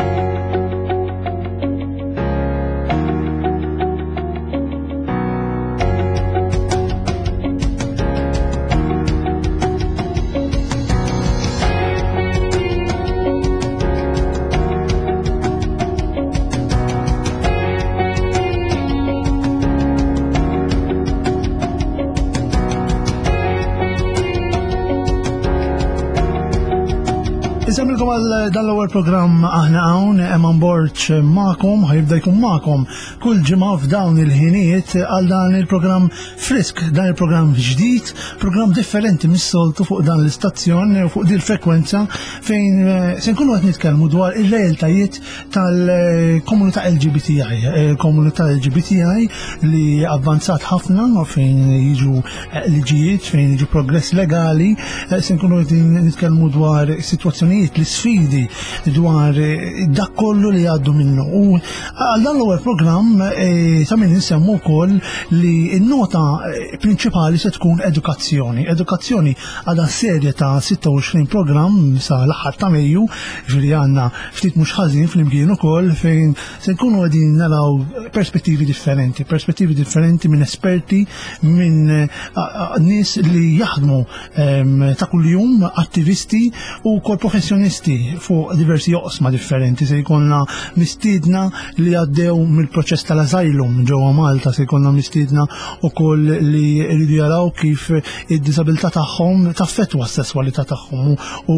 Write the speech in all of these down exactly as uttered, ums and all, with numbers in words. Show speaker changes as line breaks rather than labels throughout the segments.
Nsemilkom għal dan l-ewwel programm aħna hawn hemm on board magħkom, ħajibda jkun magħkom kull ġimgħa f'dawn il-ħinijiet għal dan il-programm frisk, dan il-programm ġdid, programm differenti mis-soltu fuq dan l-istazzjon u fuq din il-frekwenza fejn se nkunu qed nitkellmu dwar ir-realtajiet tal-komunità L G B T I, il-komunità L G B T I li avvanzat ħafna fejn jiġu liġijiet, fejn jiġu progress legali, se nkunu qed nitkellmu dwar sitwazzjonijiet l-sfidi dwar dak kollu li għaddu minnu. U għal dan l-ewwel programm ta' min insemmu wkoll li n-nota prinċipali se tkun edukazzjoni. Edukazzjoni għadha serje ta' sitta u għoxrin programm sa l-aħħar ta' Mejju, ġifieri għandna ftit mhux ħażin fl-imkien ukoll fejn se nkunu qegħdin naraw perspettivi differenti, perspettivi differenti minn esperti, minn nies li jaħdmu ta' kuljum, attivisti u kol professjonisti fuq diversi oqsma differenti. Se jkollna mistiedna li għaddew mill-proċess tal-asylum ġewwa Malta, se jkollna mistiedna wkoll li jridu jaraw kif id-disabilità tagħhom taffettwa s-sesswalità tagħhom u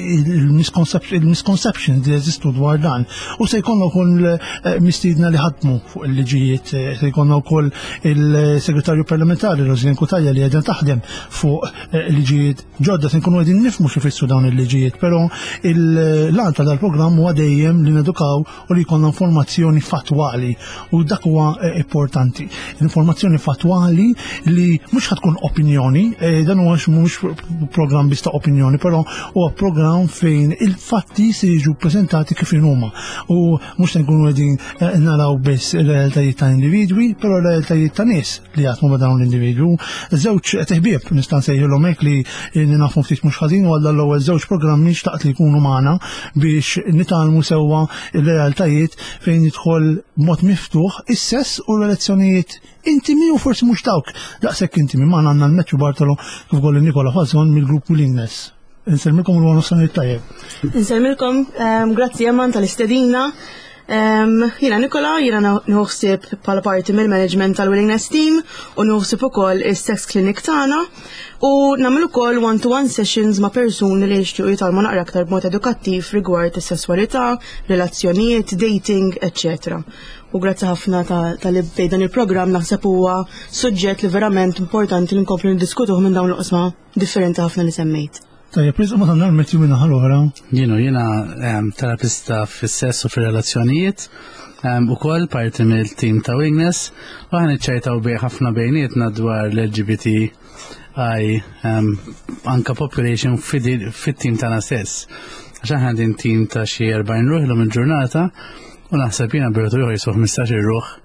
il-misconceptions li jeżistu dwar dan. U se jkollna wkoll mistiedna li ħadmu fuq il-liġijiet, se jkollna wkoll il-Segretarju Parlamentari Rożlin Kutajja li qiegħda taħdem fuq liġijiet ġodda, se nkunu qegħdin nifhmu x'ifissu dawn il-liġijiet, però il-lan ta' dal-programm huwa dejjem li nedukaw u li jkollna informazzjoni fatwali u dak huwa importanti. Informazzjoni fatwali li mhux ħadkun opinjoni, dan huwa mhux programm biss ta' opinjoni, però huwa programm fejn il-fatti se jiġu ppreżentati kif huma. U mhux se nkunu qegħdin naraw biss ir-realtajiet ta' individwi, però r-realtajiet ta' nies li jaħdmu ma' dawn l-individwu. Żewġ teħbieb nista' nsejħilhom hekk li nafu ftit mhux ħażin u għal l-ewwel żewġ programmi xtaqt li jkunu magħna biex nitalmu sewwa il-realtajiet fejn jidħol b'mod miftuħ is-sess u relazzjonijiet intimi u forsi mhux dawk daqshekk intimi. Magħna għandna l-Mettju Bartolo kif ukoll Nikola Fazzon mill-grupp Willingness. Insellmilkom u nofsanijiet tajjeb.
Insellmilkom, grazzi Eman tal-istedina. Jiena Nikola, jiena nħossib bħala parti mill-management tal-Willingness Team u nħossib ukoll is-sex clinic tagħna u nagħmlu ukoll one-to-one sessions ma' persuni li jixtiequ jitalmu naqra aktar b'mod edukattiv rigward is-sesswalità, relazzjonijiet, dating, et cetera. U grazzi ħafna tal-li bdejn il-programm naħseb huwa suġġett li verament importanti li nkomplu niddiskutuh minn dawn l-qosma differenti ħafna li semmejt.
Tajjeb, priżu ma tagħmel Mettju minna ħal-oħra.
Jienu jiena terapista fis-sess u fir-relazzjonijiet, ukoll parti mill-tim ta' Willingness, u aħna niċċajtaw bej ħafna bejnietna dwar l-L G B T I anka population fit-tim tagħna stess. Għax aħna din tim ta' xi erbgħin ruħ illum il-ġurnata u naħseb jiena birtu ieħor jisuh ħmistax-il ruħ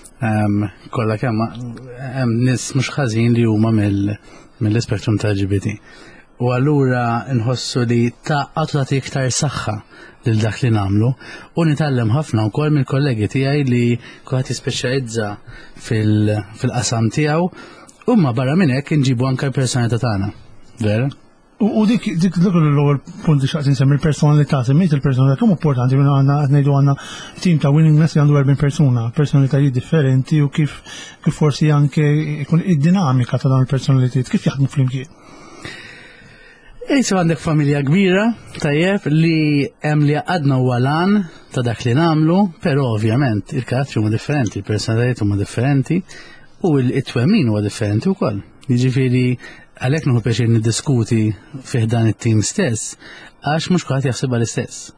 kollha kemm hemm nies mhux ħażin li huma mill-ispektrum ta' L G B T. U allura nħossu li taqqat u tagħti iktar saħħa lil dak li nagħmlu u nitgħallem ħafna wkoll mill-kollegi tiegħi li kulħadd jispeċjalizza fil-qasam tiegħu u ma barra minn hekk inġibu anke l-personalità tagħna. Vera?
U dik dik l-ewwel punt li xaqt insemmi l-personalità, semmejt il-personalità kemm importanti minn għandna qed ngħidu għandna tim ta' Willingness li għandu erbgħin persuna, personalitajiet differenti u kif kif forsi anke jkun id-dinamika ta' dawn il-personalitajiet kif jaħdmu flimkien.
Ejsu għandek familja kbira, tajjeb, li hemm li għadna u għalan ta' dak li namlu, pero ovvjament il-karattri huma differenti, il-personalitajiet huma differenti u l-itwemmin huwa differenti wkoll. Jiġifieri għalhekk nieħu pjaċir niddiskuti fih dan it-tim stess għax mhux kulħadd jaħsibha l-istess.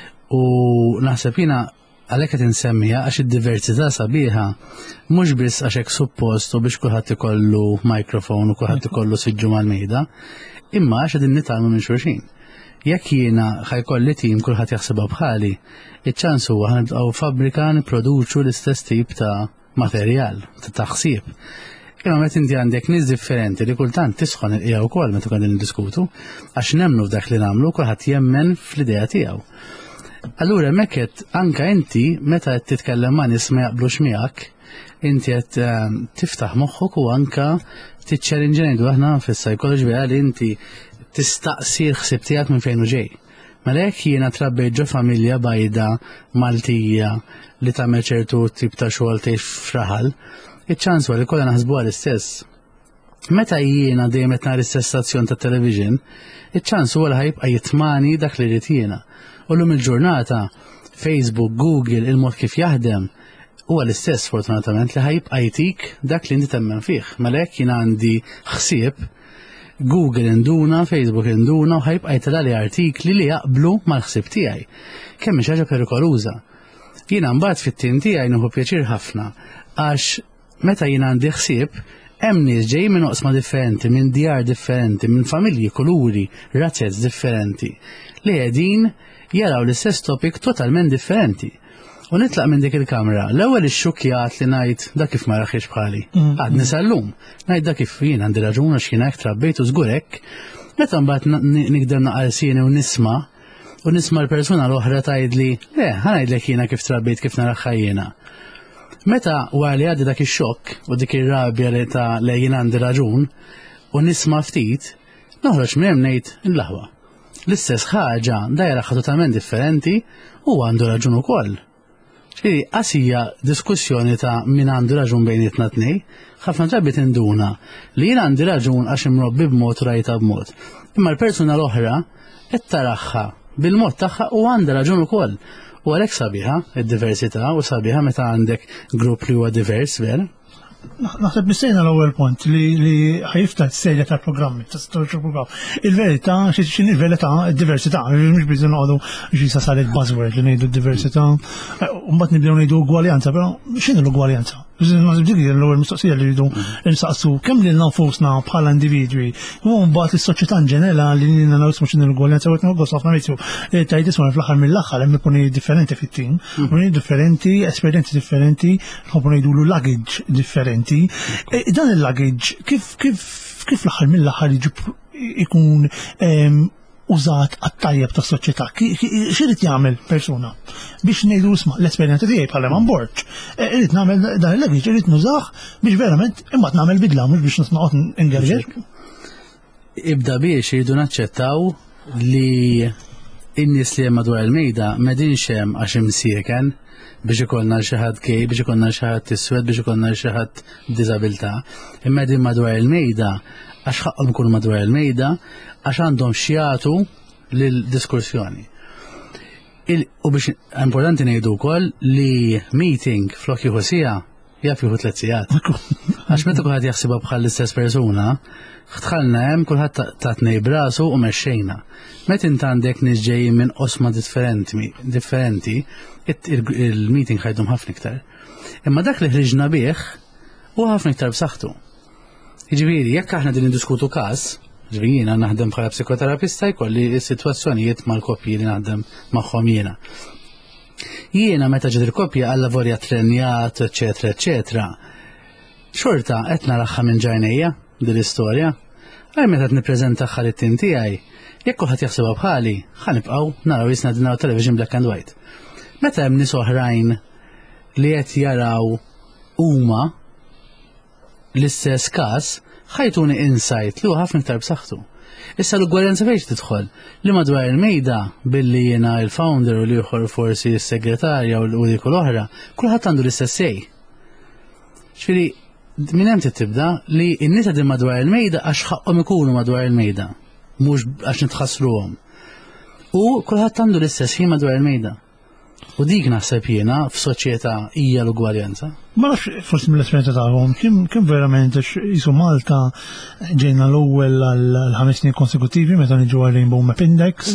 U naħseb jiena għalhekk qed insemmija għax id-diversità sabiħa mhux biss għax hekk suppost u biex kulħadd ikollu microphone u kulħadd ikollu siġġu mal-mejda, imma għax qegħdin nitalmu minn xulxin. Jekk jiena ħajkolli tim kulħadd jaħsibha bħali, iċ-ċans huwa ħanibqgħu fabbrika nipproduċu l-istess tip ta' materjal, ta' taħsib. Imma meta inti għandek nies differenti li kultant tisħon il-qija wkoll meta qegħdin niddiskutu, għax nemmnu f'dak li nagħmlu kulħadd jemmen fl-idea tiegħu. Allura mekket anka inti meta qed titkellem ma' nies ma jaqblux miegħek, inti qed tiftaħ moħħok u anka tiċċalenġa ngħidu aħna fis-psychology għal inti tistaqsi l-ħsieb tiegħek minn fejn hu ġej. Mela hekk jiena trabbejt ġo familja bajda Maltija li tagħmel ċertu tip ta' xogħol tgħix f'raħal, iċ-ċans huwa li kollha naħsbuha l-istess. Meta jiena dejjem qed nara l-istess stazzjon tat television, iċ-ċans huwa li ħajbqa' jitmani dak li rid jiena. U llum il-ġurnata Facebook, Google, il-mod kif jaħdem huwa l-istess fortunatament li ħajbqa' jtik dak li inti temmen fih. Mela hekk jien għandi ħsieb Google induna, Facebook induna u ħajbqa' jitla li artikli li jaqblu mal-ħsieb tiegħi. Kemm xi ħaġa perikoluża. Jiena mbagħad fit-tim tiegħi nieħu pjaċir ħafna għax meta jien għandi ħsieb hemm nies ġej minn oqsma differenti, minn djar differenti, minn familji, kuluri, razzezz differenti li qegħdin jaraw l-istess topic totalment differenti. U nitlaq minn dik il-kamra, l-ewwel ix-xukkjat li ngħid dak kif ma raħiex bħali. Għad nisallum, ngħid dak kif jien għandi raġun għax jien hekk trabbejt u żgur hekk. Meta mbagħad nigdem naqal sieni u nisma' u nisma' l-persuna l-oħra tgħidli, le, ħanajdlek jiena kif trabbejt kif naraħħa jiena. Meta wara li għaddi dak ix-xokk u dik ir-rabja li ta' li jien għandi raġun u nisma' ftit, noħroġ minn hemm ngħid il-laħwa. L-istess ħaġa dajra totalment differenti u għandu raġun ukoll. Ġifieri qasija diskussjoni ta' min għandu raġun bejnietna tnej, ħafna drabi tinduna li jien għandi raġun għax imrobbi b'mod u rajta b'mod. Imma l-persuna l-oħra qed taraħħa bil-mod tagħha u għandha raġun ukoll. U għalhekk sabiħa id-diversità u sabiħa meta għandek grupp li huwa divers, vera?
Naħseb nistejna l-ewwel punt li ħajiftaħ serja ta' programmi, ta' social program. Il-verità, x'inhi il-verità, id-diversità, mhux biżi noqogħdu ġisa saret buzzword li ngħidu d-diversità. U mbagħad nibdew ngħidu ugwaljanza, però x'inhi l-ugwaljanza? Naħseb dik l-ewwel mistoqsija li rridu nsaqsu kemm lil nfusna bħala individwi u mbagħad is-soċjetà ġenerali li nina nawsmu x'inhi l-ugwaljanza u qed noqgħod ħafna mitju tgħid isma' fl-aħħar mill-aħħar hemm ikuni differenti fit-tim, ikuni differenti, esperjenzi differenti, nħobbu ngħidulu luggage differenti. Dan il-luggage kif kif kif l-aħħar mill-aħħar ikun użat għat-tajjeb tas-soċjetà. X'irid jagħmel persuna biex ngħidu isma' l-esperjenza tiegħi bħala ma nborġ. Irid nagħmel dan il-luggage, irid nużah biex verament imbagħad nagħmel bidla mhux biex noqgħod ingerġer.
Ibda biex iridu naċċettaw li n-nies li hemm madwar il-mejda m'għedinx hemm għax imsieken biex ikollna xi ħadd gej, biex ikollna xi ħadd iswed, biex ikollna xi ħadd b'diżabilità. Imma qegħdin madwar il-mejda għax ħaqhom ikunu madwar il-mejda għax għandhom xjatu lill-diskussjoni. U biex importanti ngħidu wkoll li meeting flok jieħu siegħa jaf jieħu tliet sigħat. Għax meta kulħadd jaħsibha bħal l-istess persuna, dħalna hemm kulħadd tatnej brasu u mexxejna. Meta int għandek nies ġejjin minn qosma differenti, differenti, il-meeting ħajdhom ħafna iktar. Imma dak li ħriġna bih huwa ħafna iktar b'saħħtu. Jiġifieri jekk aħna din niddiskutu każ, ġifieri jiena naħdem bħala psikoterapista jkolli s-sitwazzjonijiet mal-koppji li naħdem magħhom jiena. Jiena meta ġiet il-koppja għal lavorja trenjat, eċetera, eċetera, xorta qed naraħħa minn ġajnejja din l-istorja. Għal meta qed nippreżentaħħa lit-tim tiegħi, jekk kulħadd jaħsibha bħali, ħanibqgħu naraw jisna din television black and white. Meta hemm nies oħrajn li qed jaraw huma l-istess każ, ħajtuni insight li huwa ħafna iktar b'saħħtu. Issa l-ugwaljanza fejn tidħol li madwar il-mejda billi jiena il-founder u li ieħor forsi s-segretarja u dik l-oħra, kulħadd għandu l-istess sej. Ġifieri minn hemm tibda li n-nies qegħdin madwar il-mejda għax ħaqhom ikunu madwar il-mejda, mhux għax nitħassruhom. U kulħadd għandu l-istess ħin madwar il-mejda. U dik naħseb jiena f'soċjetà hija l-ugwaljanza. Ma nafx
forsi mill-esperjenza tagħhom kemm verament isu Malta ġejna l-ewwel għal ħames snin konsekuttivi meta niġu għal Rainbow Map Index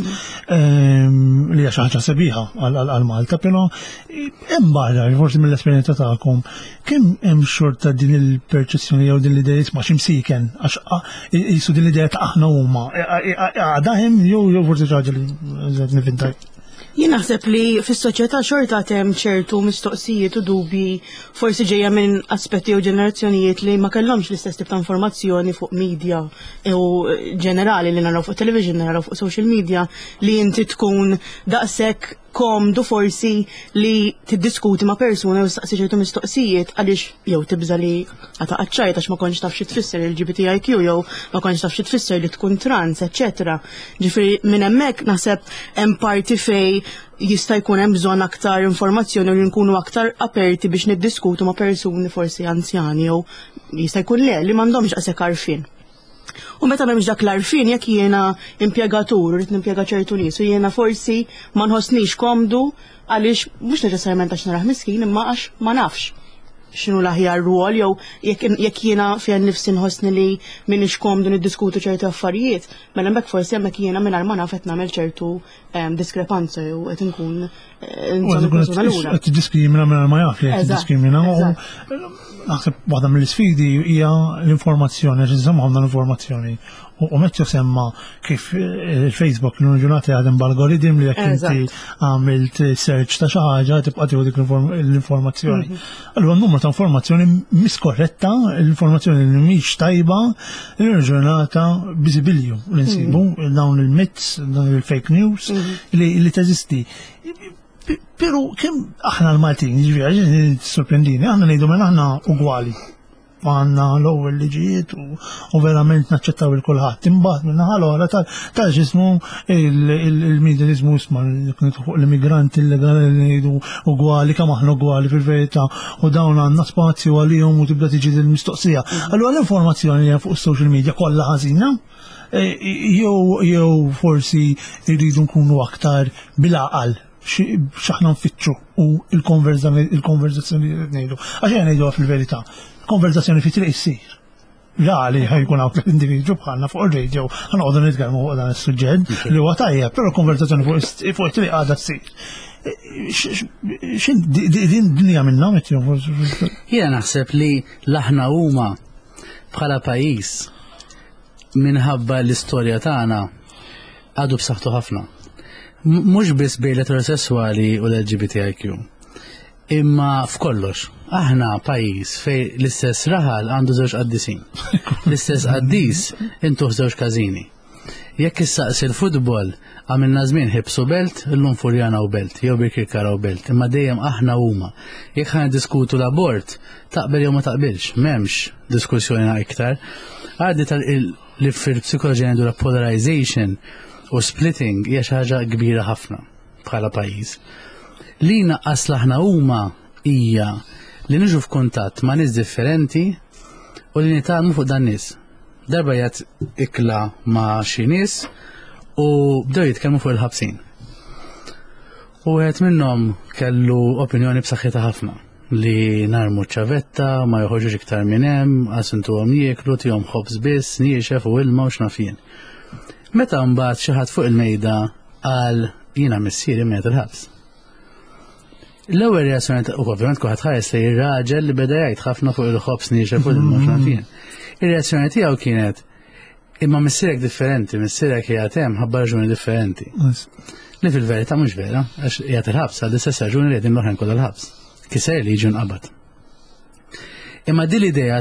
li hija xi ħaġa sabiħa għal Malta, però hemm barra forsi mill-esperjenza tagħkom kemm hemm xorta din il-perċezzjoni jew din l-idea ma' x'imsieken għax isu din l-idea ta' aħna huma għadha hemm jew jew forsi xi ħaġa li nifintaj.
Jien naħseb li fis-soċjetà xorta hemm ċertu mistoqsijiet u dubji forsi ġejja minn aspetti u ġenerazzjonijiet li ma kellhomx l-istess tip ta' informazzjoni fuq media u ġenerali li naraw fuq television, naraw fuq social media li inti tkun daqshekk komdu forsi li tiddiskuti ma' persuna u staqsi ċertu mistoqsijiet għaliex jew tibża li għata qaċċajt għax ma kontx taf xi tfisser il-L G B T I Q jew ma kontx taf xi tfisser li tkun trans, eċetera. Ġifieri minn hemmhekk naħseb hemm parti fej jista' jkun hemm bżonn aktar informazzjoni u li nkunu aktar aperti biex niddiskutu ma' persuni forsi anzjani jew jista' jkun le li m'għandhomx qasek għarfien. U meta m'hemmx dak l-għarfien jekk jiena impjegatur u rrid nimpjega ċertu nies u jiena forsi ma nħossnix komdu għaliex mhux neċessarjament għax naraħ miskin imma għax ma nafx x'inhu l-aħjar rwol jew jekk jiena fejn nifsi nħossni li m'iniex komdu niddiskutu ċertu affarijiet, mela hemmhekk forsi hemmhekk jiena mingħajr ma naf qed nagħmel ċertu diskrepanza jew qed inkun insomma lura.
Qed tiddiskrimina mingħajr ma jaf li qed tiddiskrimina. Naħseb waħda mill-isfidi hija l-informazzjoni, ġiżhom għandna l-informazzjoni. U mettju semma kif il-Facebook l-ġurnati għadem b'algoritm li jekk inti għamilt search ta' xi ħaġa tibqa' tieħu dik l-informazzjoni. Allura n-numru ta' informazzjoni miskorretta, l-informazzjoni li mhix tajba, l-ġurnata biżibilju li nsibu dawn il-myths, dawn il-fake news li teżisti. Pero kemm aħna l-Maltin, ġifieri sorprendini, aħna ngħidu minn aħna ugwali. Għandna l-ewwel liġijiet u verament naċċettaw il-kulħadd. Imbagħad minn naħa l-oħra tal-ġismu il-medializmu isma' l-immigranti illegali li ngħidu ugwali kemm aħna ugwali fil-verità u dawn għandna spazju għalihom u tibda tiġi l-mistoqsija. Allura l-informazzjoni li fuq is-social media kollha ħażina jew forsi jridu nkunu aktar bil-għaqal x'aħna nfittxu u il-konverzazzjoni li ngħidu. Għax jien ngħidu fil-verità, konverzazzjoni fi triq issir. Reali ħajkun hawn l-individwu bħalna fuq ir-radio ħanqogħdu nitkellmu fuq dan is-suġġett li huwa tajjeb, però konverzazzjoni fuq it-triq għadha ssir. Din dinja minnha mettju forsi.
Jiena naħseb li l-aħna huma bħala pajjiż minħabba l-istorja tagħna għadu b'saħħtu ħafna. Mhux biss bejn l-eterosessuali u l-L G B T I Q. Imma f'kollox, aħna pajjiż fej l-istess raħal għandu żewġ qaddisin. L-istess qaddis intuħ żewġ każini. Jekk issaqsi l-futbol għamilna żmien ħibsu belt, illum Furjana u belt, jew Birkirkara u belt, imma dejjem aħna huma. Jekk ħan diskutu l-abort, taqbel jew ma taqbilx, m'hemmx diskussjoni iktar. Għaddi li fil-psikoloġija għandu la polarization u splitting hija xi ħaġa kbira ħafna bħala pajjiż. Li naqqas l-aħna huma hija li niġu f'kuntatt ma' nies differenti u li nitgħallmu fuq dan nies. Darba jgħid ikla ma' xi nies u bdew jitkellmu fuq il-ħabsin. U wieħed minnhom kellu opinjoni b'saħħitha ħafna li narmu ċavetta ma joħorġux iktar minn hemm, għasintuhom jieklu tihom ħobż biss, niexef u ilma u x'nafien. Meta mbagħad xi ħadd fuq il-mejda qal jiena missieri mejt il-ħabs. L-ewwel reazzjoni u ovvjament kulħadd ħares li ir-raġel li beda jgħid ħafna fuq il-ħobs niexef u ilma u x'nafien. Ir-reazzjoni tiegħu kienet imma missierek differenti, missierek qiegħed hemm ħabba raġuni differenti. Li fil-verità mhux vera, għax qiegħed il-ħabs għal istess raġuni li qegħdin l-oħrajn kollha l-ħabs. Kiser li jiġu nqabad. Imma din l-idea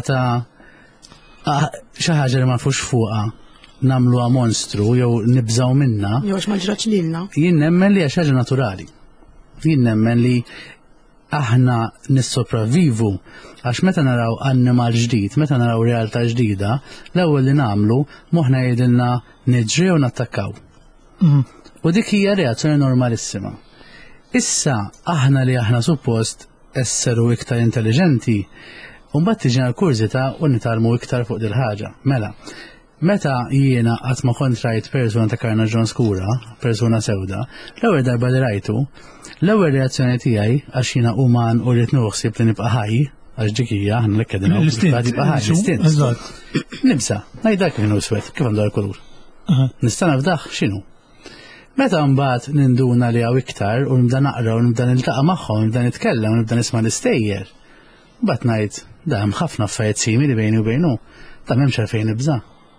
ta' xi ħaġa li ma nfux fuqha nagħmluha monstru jew nibżgħu minnha.
Jew għax ma ġratx lilna.
Jien nemmen li hija xi ħaġa naturali. Jien nemmen li aħna nissopravvivu għax meta naraw annimal ġdid, meta naraw realtà ġdida, l-ewwel li nagħmlu moħħna jgħidilna niġri u nattakkaw. U dik hija reazzjoni normalissima. Issa aħna li aħna suppost esseru iktar intelligenti, u mbagħad tiġina l-kurzita u nitalmu iktar fuq dil ħaġa. Mela, meta jiena qatt ma kont rajt persuna ta' karna ġon skura, persuna sewda, l-ewwel darba li rajtu, l-ewwel reazzjoni tiegħi għax jiena uman u rrid nuħsib li nibqa' ħaj, għax dik hija aħna li kedna nibqa' ħaj, l-istint. Nibsa, ngħid dak kif inhu swed, kif għandu l-kulur. Nista' nafdaħ x'inhu. Meta mbagħad ninduna li hawn iktar u nibda naqra u nibda niltaqa' magħhom, nibda nitkellem u nibda nisma' l-istejjer. Mbagħad ngħid, da hemm ħafna affarijiet simili bejni u bejnu, ta' m'hemmx għalfejn nibża'.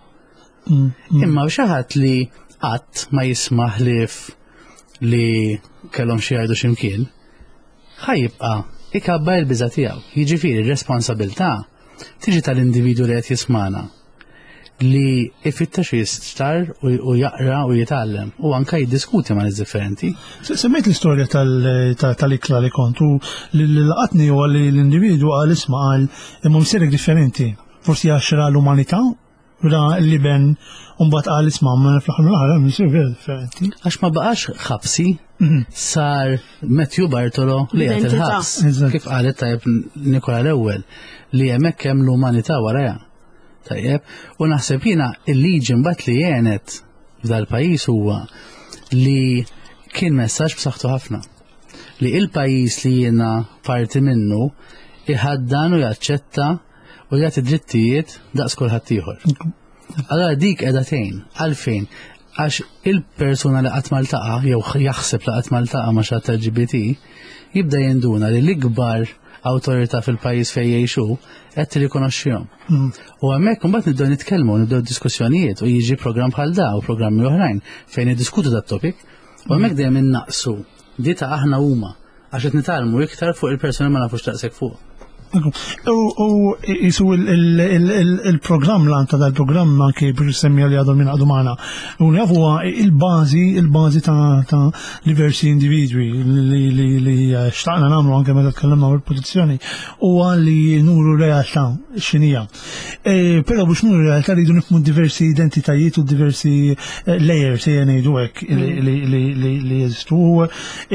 Imma xi ħadd li qatt ma jisma' ħlief li kellhom xi jgħidu x'imkien, ħajjibqa' ikabbar il-biża' tiegħu. Jiġifieri r-responsabbiltà tiġi tal-individwu li qed jismana. li ifittex jistar u jaqra u jitgħallem u anka jiddiskuti ma' nies differenti.
Semmejt l-istorja tal-ikla li kontu l-laqatni u li l-individu għal isma għal imma msirek differenti. Forsi għaxra l-umanità ra li ben unbat għal isma ma fl-ħar mill-ħar msir vera differenti.
Għax ma baqax ħabsi sar Matthew Bartolo li għat il-ħabs. Kif qalet tajb Nikola l-ewwel li hemmhekk hemm l-umanità waraja. Tajjeb, u naħseb jiena il-liġi mbagħad li jenet f'dal-pajjiż huwa li kien messaġġ b'saħħtu ħafna. Li il-pajjiż li jiena parti minnu iħaddan u jaċċetta u jagħti drittijiet daqs kulħadd ieħor. Allora dik qiegħda tgħin għalfejn għax il-persuna li qatt maltaqa' jew jaħseb li qatt maltaqa' ma' xi L G B T jibda jinduna li l-ikbar awtorità fil-pajjiż fejn jgħixu qed tirrikonoxxihom. U hemmhekk imbagħad nibdew nitkellmu, nibdew diskussjonijiet u jiġi programm bħal da u programmi oħrajn fejn niddiskutu dat-topic u hemmhekk dejjem innaqsu dita aħna huma għax qed nitgħallmu iktar fuq il-persuni ma nafux daqshekk fuq.
U jisu il-programm l-anta dal-programm anke biex semmija li għadhom minn għadu maħna. U jafu il-bazi, il-bazi ta' diversi individwi li xtaqna namlu anke meta tkellimna għal pozizjoni u li nuru realtà xinija. Pero biex nuru realtà rridu nifmu diversi identitajiet u diversi layers jgħan jgħidu għek li jeżistu.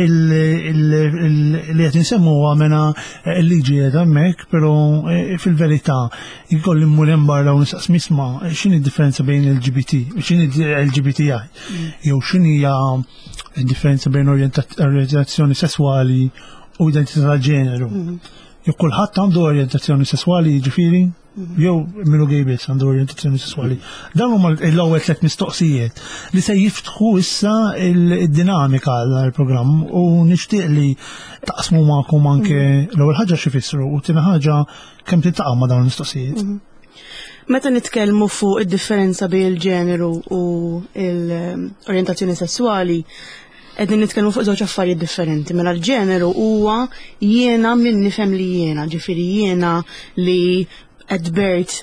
Li għet nsemmu għamena l-liġi għedha pero fil-verità jkolli mmurem barra u nistaqs misma x'inhi d-differenza bejn il-L G B T, x'inhi L G B T I, jew x'inhi d-differenza bejn orjentazzjoni sesswali u identità ta' ġeneru. Jew kulħadd għandu orjentazzjoni sesswali jiġifieri, jew minnu gay biss għandu orjentazzjoni sesswali. Dan huma l-ewwel tliet mistoqsijiet li se jiftħu issa id-dinamika għall-programm u nixtieq li taqsmu magħkom anke l-ewwel ħaġa xi jfissru u tieni ħaġa kemm tintaqgħu ma' dawn l-mistoqsijiet.
Meta nitkellmu fuq id-differenza bejn il-ġeneru u l-orjentazzjoni sesswali, qegħdin nitkellmu fuq żewġ affarijiet differenti. Mela l-ġeneru huwa jiena min nifhem li jiena, ġifieri jiena li Edbert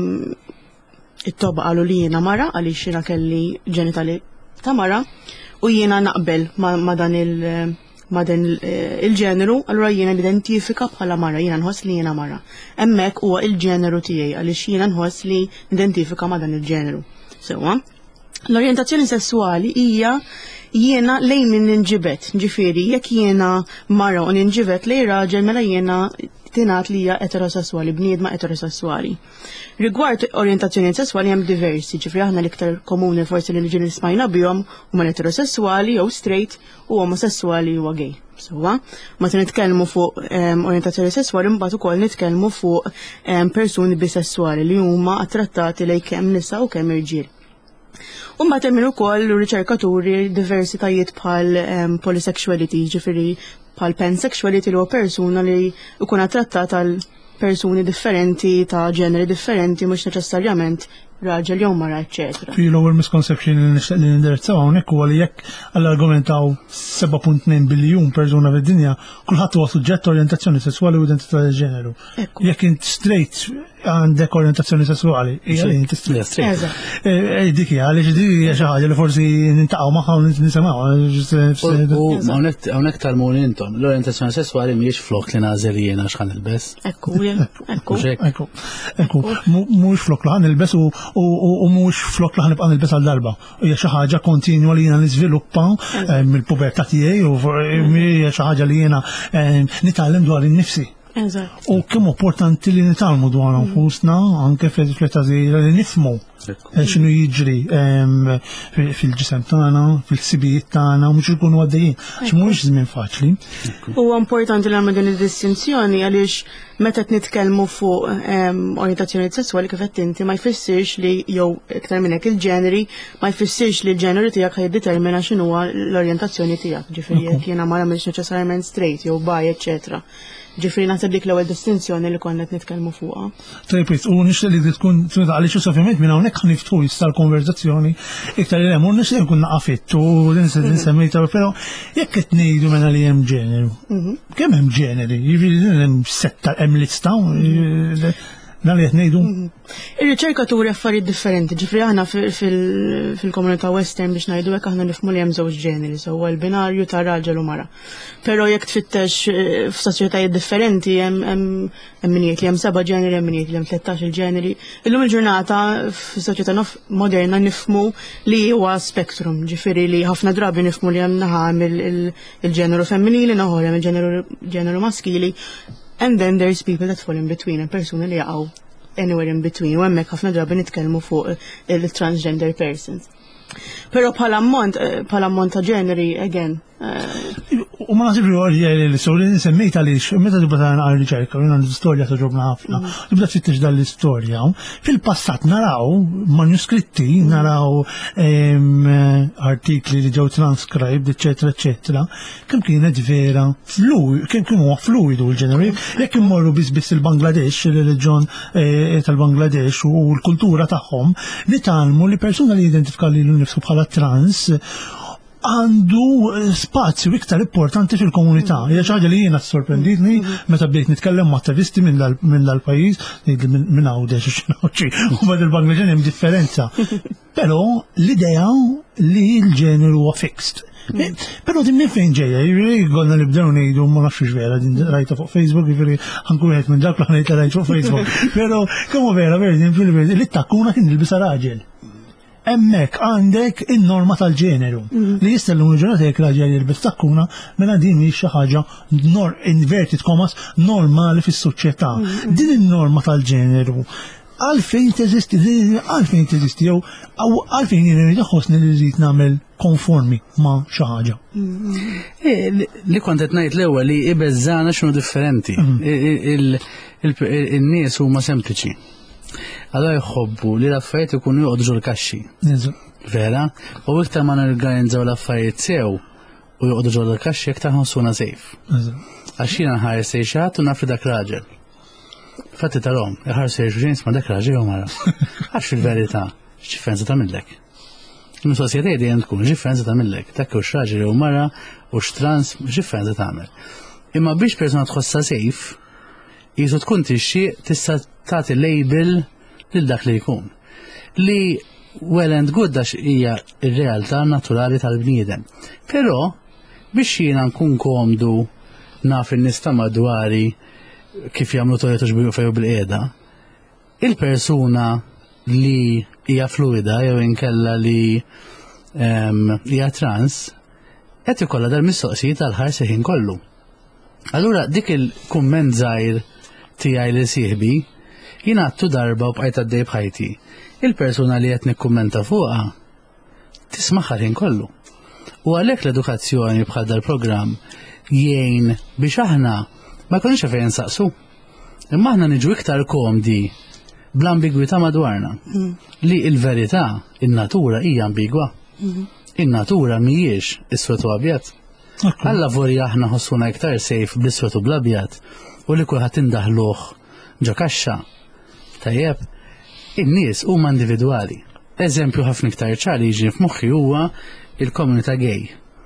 it-toba qalu li jiena mara għaliex jiena kelli ġenitali ta' mara u jiena naqbel ma' dan il- ma' dan il-ġeneru, allura jiena nidentifika bħala mara, jiena nħoss li jiena mara. Hemmhekk huwa il-ġeneru tiegħi għaliex jiena nħoss li nidentifika ma' dan il-ġeneru. Sewwa, l-orjentazzjoni sessuali hija jiena lejn min ninġibet, ġifieri jekk jiena mara u ninġibet lejn raġel mela jiena tingħat li hija eterosessuali, bniedma eterosessuali. Rigward orjentazzjoni sessuali hemm diversi, ġifri aħna l-iktar komuni forsi li ġin ismajna bihom huma eterosessuali jew straight u omosessuali huwa gay. Sewwa, meta nitkellmu fuq orjentazzjoni sessuali mbagħad ukoll nitkellmu fuq persuni bisessuali li huma attrattati lejn kemm nisa u kemm irġiel. U mbagħad hemm ukoll riċerkaturi diversitajiet bħal polysexuality, ġifieri bħal pansexuality li huwa persuna li jkun attrattat għal persuni differenti ta' ġeneri differenti mhux neċessarjament raġel jew mara, eċetera.
Fi l-ewwel misconception li nixtieq li nindirizzaw hawnhekk huwa li jekk għall-argumentaw seba' punt tnejn biljun persuna fid-dinja, kulħadd huwa suġġett orjentazzjoni sesswali u identità ta' ġeneru. Jekk int straight għandek orjentazzjoni sessuali, hija li inti straight. Dik hija għaliex dik hija xi ħaġa li forsi nintaqgħu magħha u nisimgħu.
Hawnhekk talmuni intom, l-orjentazzjoni sessuali mhijiex flok li nagħżel jiena x'ħan ilbes.
Ekku, ekku.
Ekku, ekku. Mhux flok li ħan ilbes u mhux flok li ħan nibqa' nilbes għal darba. Hija xi ħaġa kontinwa li jiena niżviluppa mill-pubertà tiegħi u hija xi ħaġa li jiena nitgħallem dwar innifsi. U kemm importanti li nitalmu dwar nfusna anke fl-età żgħira li nifhmu x'inhu jiġri fil-ġisem tagħna, fil-ħsibijiet tagħna u mhux ikunu għaddejjin għax mhuwiex żmien faċli.
Huwa importanti li nagħmlu din id-distinzjoni għaliex meta qed nitkellmu fuq orjentazzjoni sesswali kif qed inti ma jfissirx li jew iktar minn hekk il-ġeneri ma jfissirx li l-ġeneru tiegħek ħajdetermina x'inhuwa l-orjentazzjoni tiegħek. Ġifieri jekk jiena ma nagħmilx neċessarjament straight jew bi, eċetera. Ġifri naħseb dik l-ewwel distinzjoni li konna qed nitkellmu fuqha.
Tajb, u nixtieq li tkun għaliex ovvjament minn hawnhekk ħaniftħu issa l-konverzazzjoni iktar li hemm u nixtieq nkun naqafit u nsemmejta però jekk qed ngħidu mela li hemm ġeneru. Kemm hemm ġeneri? Jiġifieri hemm setta hemm lista Dan li qed ngħidu?
Ir-riċerkaturi affarijiet differenti, ġifri aħna fil-komunità western biex ngħidu hekk aħna nifhmu li hemm żewġ ġeneri, sewwa l-binarju ta' raġel u mara. Però jekk tfittex f'soċjetajiet differenti hemm min jgħid li hemm seba' ġeneri, hemm min jgħid li hemm tlettax il-ġeneri. Illum il-ġurnata f'soċjetà moderna nifhmu li huwa spektrum, ġifieri li ħafna drabi nifhmu li hemm naħa il-ġeneru femminili, naħor hemm il-ġeneru maskili. And then there's people that fall in between, and persuni li jaqgħu anywhere in between, u hemmhekk ħafna drabi nitkellmu fuq il-transgender persons. Però bħala ammont, bħala ammont ta' ġeneri, again.
U ma nasib li l-istorja li semmejt għaliex, meta tibda naqra riċerka, u għandu storja toġobna ħafna, tibda tfittex dan l-istorja, fil-passat naraw manuskritti, naraw artikli li ġew transcribed, eccetera, eccetera, kemm kienet vera fluid, kemm kien huwa fluidu l-ġeneri, jekk immorru biss biss il-Bangladesh, il-reġjon tal-Bangladesh u l-kultura tagħhom, li talmu li persuna li identifika li l-nifsu bħala trans għandu spazju iktar importanti fil-komunità. Hija xi ħaġa li jiena sorprenditni meta bdejt nitkellem ma' attivisti minn dal-pajjiż, minn Għawdex u x'inawċi, u bad il-Bangladesh hemm differenza. Però l-idea li l-ġeneru huwa fixed. Però din minn fejn ġejja, jiġri għonna li bdew ngħidu ma nafx vera, din rajta fuq Facebook, jiġri ħankun qed minn dak l-ħanejt rajt fuq Facebook. Però kemm vera vera li t-takkuna kien ilbisa raġel. Emmek għandek il-norma tal-ġeneru. Li jistellum l-ġurnata jek raġel jirbis takkuna, mela din hi xi ħaġa inverted commas normali fis-soċjetà. Din il-norma tal-ġeneru għalfejn teżisti, għalfejn teżisti, jew għalfejn jien iħossni li rrid nagħmel konformi ma' xi ħaġa.
Li kont qed ngħid l-ewwel li ibeżżana x'inhu differenti. In-nies huma sempliċi. Għadha jħobbu li l-affarijiet ikunu joqgħdu ġol kaxxi. Vera? U iktar ma norganizzaw l-affarijiet sew u joqgħdu ġol kaxxi iktar ħossuna sejf. Għax jiena nħares se xi ħadd u naf li dak raġel. Fatti tarhom, iħarsu jgħixu ma dak raġel jew mara. Għax fil-verità x'differenza tagħmilek. Il-sosjetà dejjem tkun x'differenza tagħmilek. Dak hux raġel jew mara u x'trans x'differenza tagħmel. Imma biex persuna tħossha sejf, jisu tkun tixtieq tista' tagħti label lil dak li jkun. Li well and good għax hija r-realtà naturali tal-bniedem. Però biex jiena nkun komdu naf in-nies ta' madwari kif jagħmlu toilet u fejn bil-qiegħda, il-persuna li hija fluida jew inkella li hija trans qed ikollha dal-mistoqsijiet tal-ħars ħin kollu. Allura dik il-kumment żgħir tiegħi li sieħbi jina għattu darba u bqajt għaddej bħajti. Il-persuna li qed nikkummenta fuqha tismaħħa ħin kollu. U għalhekk l-edukazzjoni bħal dal-programm jgħin biex aħna ma jkunx fejn saqsu. Imma aħna niġu iktar komdi bl-ambigwità madwarna. Li l-verità, in-natura hija ambigwa. In-natura mhijiex iswed u abjad. Alla vorja aħna ħossuna iktar sejf bl-iswed u bl-abjad u li kulħadd indaħluh ġo kaxxa. Tajjeb, in-nies huma individwali. Eżempju ħafna iktar ċari jiġi f'moħħi huwa il-komunità gay.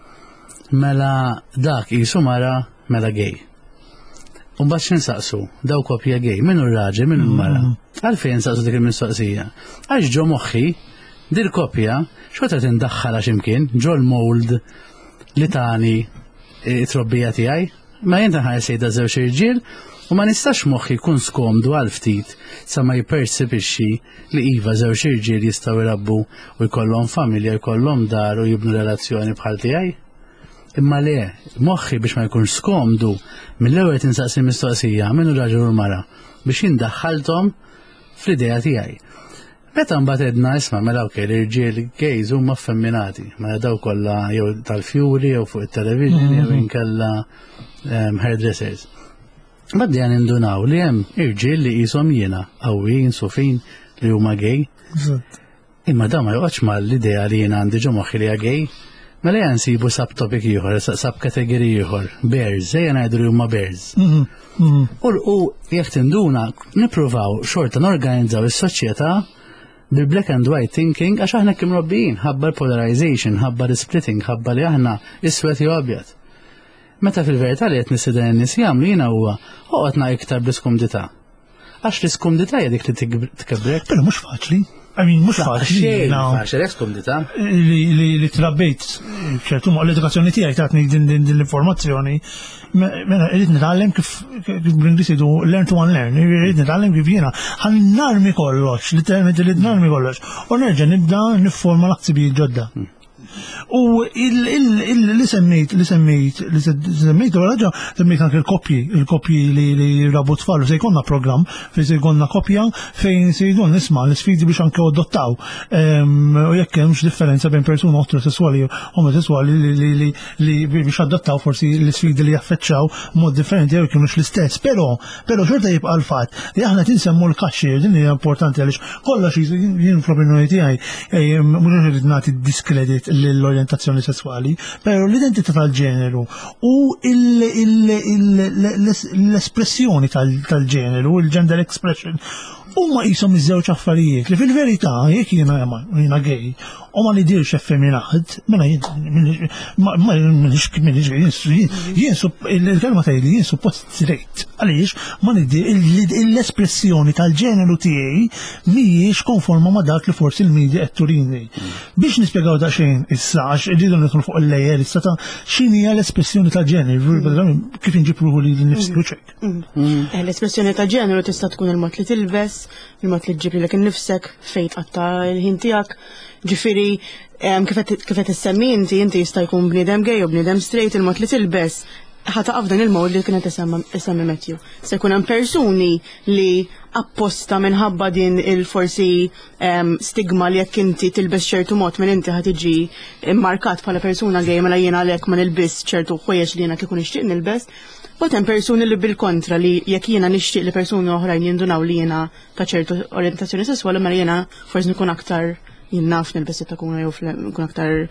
Mela dak qisu mara mela gay. U mbagħad x'insaqsu, daw koppja gay, minnu r-raġel, minnu l-mara. Għalfejn insaqsu dik il-mistoqsija? Għax ġo moħħi dir koppja x'weta tindaħħala x'imkien ġo l-mold li tani it-trobbija tiegħi. Ma jien ħares sejda żewġ irġiel u ma nistax moħħi jkun skomdu għal ftit sa ma jippersepixxi li iva żewġ irġiel jistgħu jrabbu u jkollhom familja, jkollhom dar u jibnu relazzjoni bħal tiegħi. Imma le, moħħi biex ma jkunx skomdu mill-ewwel tinsaqsi mistoqsija minnu raġel u mara biex jindaħħalthom fl-idea tiegħi. Meta mbagħad edna isma' mela okej l-irġiel gays huma affemminati, mela daw kollha jew tal-fjuri jew fuq it-television jew inkella hairdressers. Baddi għan indunaw li hemm irġiel li qishom jiena qawwin, sufin li huma gay. Imma da ma joqgħodx mal-idea li jiena għandi ġo moħħi li hija gay. Mela jgħan nsibu sub-topic ieħor, sub-kategori ieħor, bears, ejja ngħidu li huma bears. U jekk tinduna nippruvaw xorta norganizzaw is-soċjetà bil-black and white thinking għax aħna kim robbin, ħabba l-polarization, ħabba l-splitting, ħabba li aħna iswed jew abjad. Meta fil-verità li qed nisiden n-nies jagħmlu jiena huwa oqgħodna iktar bl-iskumdità. Għax l-iskondita hija dik li tkebrek.
Però mhux faċli. I mean, mhux faċli.
Xejn faċli, l-iskondita.
Li trabbejt ċertu l-edukazzjoni tiegħi tatni din l-informazzjoni. Mela, irrid nitgħallem kif bl-Ingliż jgħidu learn to unlearn, irrid nitgħallem kif jiena ħan narmi kollox, literalment irrid narmi kollox. U nerġa' nibda nifforma l-ħsibijiet ġodda. U li semmejt, li semmejt, li semmejt, u raġa semmejt anke l-kopji, il-kopji li rabu tfal, se jkollna programm fejn se jkollna kopja fejn se jkun nisma' l-sfidi biex anke adottaw. U jekk hemmx differenza bejn persuna ostrosessuali u omosessuali li biex adottaw forsi l-sfidi li jaffeċċaw mod differenti jew kienux l-istess. Però, però xorta jibqa' l-fatt li aħna tinsemmu l-kaxxi, din hija importanti għaliex kollox jien fl-opinjoni tiegħi mhux irid nagħti diskredit l-orientazzjoni sessuali, però l-identità tal-ġeneru u l-espressjoni tal-ġeneru, il-gender expression, huma qishom iż-żewġ affarijiet li fil-verità jekk jiena jiena gay u ma nidirx effeminat, mela il-kelma tgħidli jien suppost straight. Għaliex ma nidir l-espressjoni tal-ġeneru tiegħi mhijiex konforma ma' dak li forsi l-medja qed turini. Biex nispjegaw daqsxejn issa għax irridu nidħlu fuq il-lejjer issa ta' x'inhi hija l-espressjoni tal-ġeneru, kif inġib ruħu li nifsi ċek.
L-espressjoni tal-ġeneru tista' tkun il-mod li tilbes, il-mod li tġib lilek innifsek, fejn tqatta' l-ħin tiegħek. Ġifieri kif qed issemmi inti inti jista' jkun bniedem gay u bniedem straight il-mod li tilbes ħataqaf dan il-mod li kienet isemmi Matthew. Se jkun hemm persuni li apposta minħabba din il-forsi stigma li jekk inti tilbes ċertu mod minn inti ħad tiġi immarkat bħala persuna gay mela jiena għalhekk ma nilbis ċertu ħwejjeġ li jiena kieku nixtieq nilbes. Bot hemm persuni li bil-kontra li jekk jiena nixtieq li persuni oħrajn jindunaw li jiena ta' ċertu orjentazzjoni sesswali mela jiena forsi nkun aktar jien naf nilbes takuna jew nkun aktar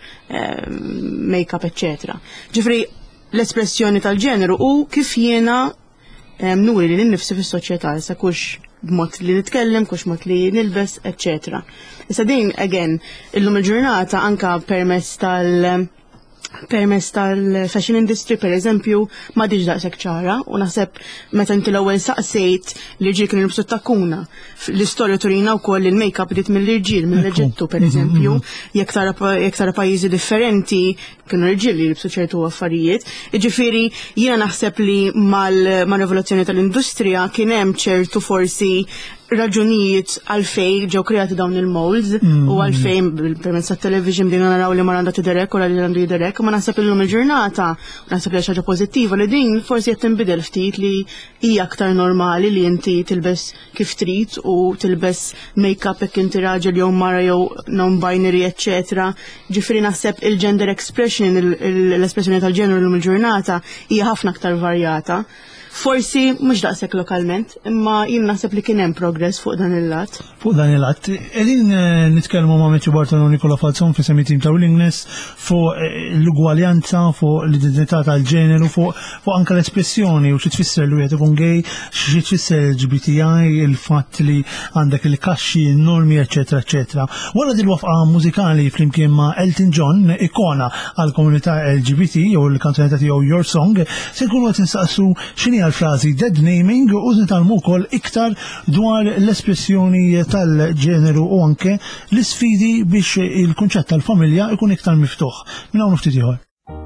make-up, eċċetera. Ġifri l-espressjoni tal-ġeneru u kif jiena nuri li nnifsi fis-soċjetà issa kux b'mod li nitkellem, kux mod li nilbes, eċċetera. Issa din again illum il-ġurnata anka permezz tal- permezz tal-fashion industry per eżempju ma diġ daqshekk ċara u naħseb meta inti l-ewwel saqsejt li ġiel kienu jilbsu takuna l-istorja turina wkoll il-make-up bdiet mill-irġiel mill-Eġittu per eżempju jekk tara pajjiżi differenti kienu irġiel li jilbsu ċertu affarijiet. Jiġifieri jiena naħseb li mal-rivoluzzjoni tal-industrija kien hemm ċertu forsi raġunijiet għalfej ġew kreati dawn il-molds u għalfej permezz tat-television din naraw li ma għandha tiderek u li għandu jiderek, ma naħseb illum il-ġurnata naħseb li ħaġa pożittiva li din forsi qed tinbidel ftit li hija aktar normali li inti tilbes kif trid u tilbes make-up hekk inti raġel jew mara jew non-binary eċċetera. Ġifieri naħseb il-gender expression, l-espressjoni tal-ġeneru illum il-ġurnata hija ħafna aktar varjata. Forsi mhux daqshekk lokalment, imma jien naħseb li kien hemm progress fuq dan il-lat.
Fuq dan il-lat, qegħdin nitkellmu ma' Matthew Barton u Nicola Falzon fi semmi tim ta' willingness fuq l-ugwaljanza, fuq l-identità tal-ġeneru, fuq anke l-espressjoni u xi tfisser li wieħed ikun gay, xi tfisser L G B T I, il-fatt li għandek il-kaxxi, il-normi, eċetera, eċetera. Wara din wafqa mużikali flimkien ma' Elton John, ikona għall-komunità L G B T u l-kanzunetta tiegħu Your Song, se nkunu qed insaqsu x'inhi għal-frażi dead naming u nitalmu wkoll iktar dwar l-espressjoni tal-ġeneru u anke l-isfidi biex il-kunċett tal-familja ikun iktar miftuħ. Minn hawn ftit ieħor.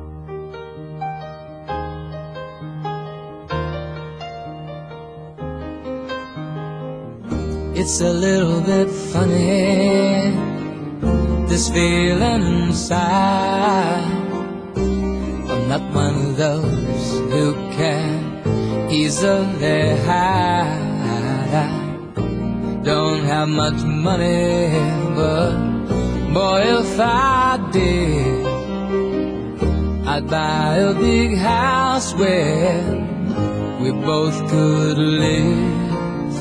It's a little bit funny, this feeling inside. I'm not one of those who can easily hide. I don't have much money, but boy, if I did, I'd buy a big house where we both could live.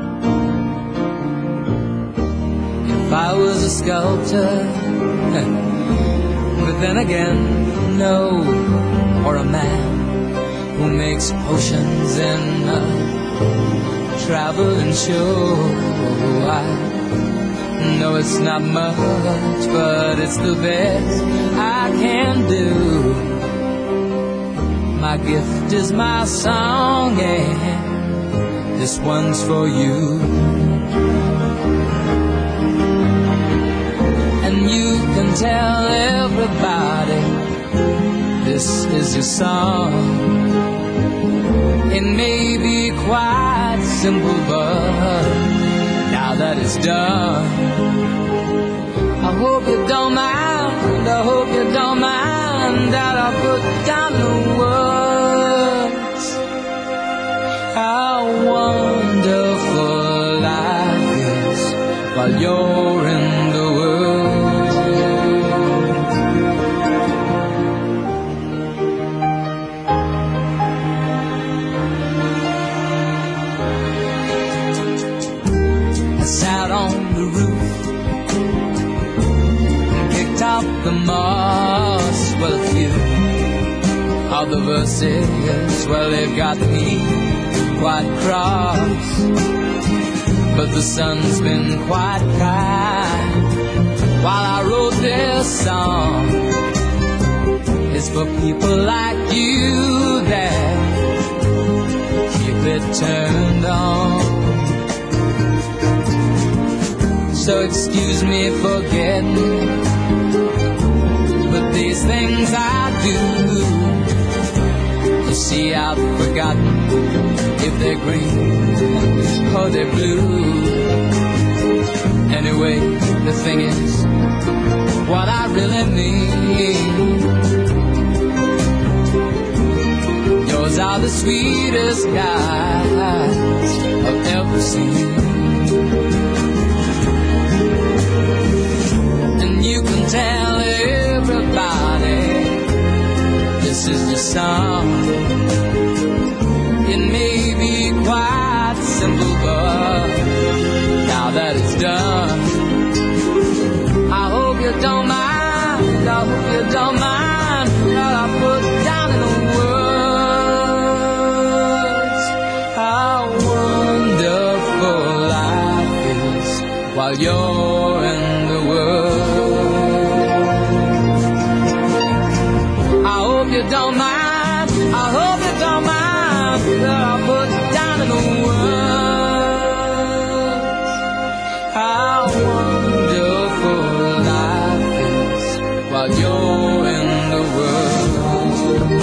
If I was a sculptor, but then again, no, or a man who makes potions in a traveling show. I know it's not much, but it's the best I can do. My gift is my song, and this one's for you. And you can tell everybody this is your song. It may be quite simple, but now that it's done, I hope you don't mind, I hope you don't mind that I put down the words. How wonderful life is while you're in the world. I sat on the roof and kicked out the moss. Well, a few of the verses, well, they've got me quite cross, but the sun's been quite kind while I wrote this song. It's for people like you that keep it turned on. So excuse me for getting, but these things I do, you see, I've forgotten if they're green or they're blue. Anyway, the thing is, what I really mean, yours are the sweetest guys I've ever seen. And you can tell everybody this is your song. It may be quite simple, but now that it's done, I hope you don't mind, I hope you don't mind that I put down in the words how wonderful life is while you're in the world. I hope you don't mind, I hope you don't mind that I put down in the words how wonderful life is while you're in the world.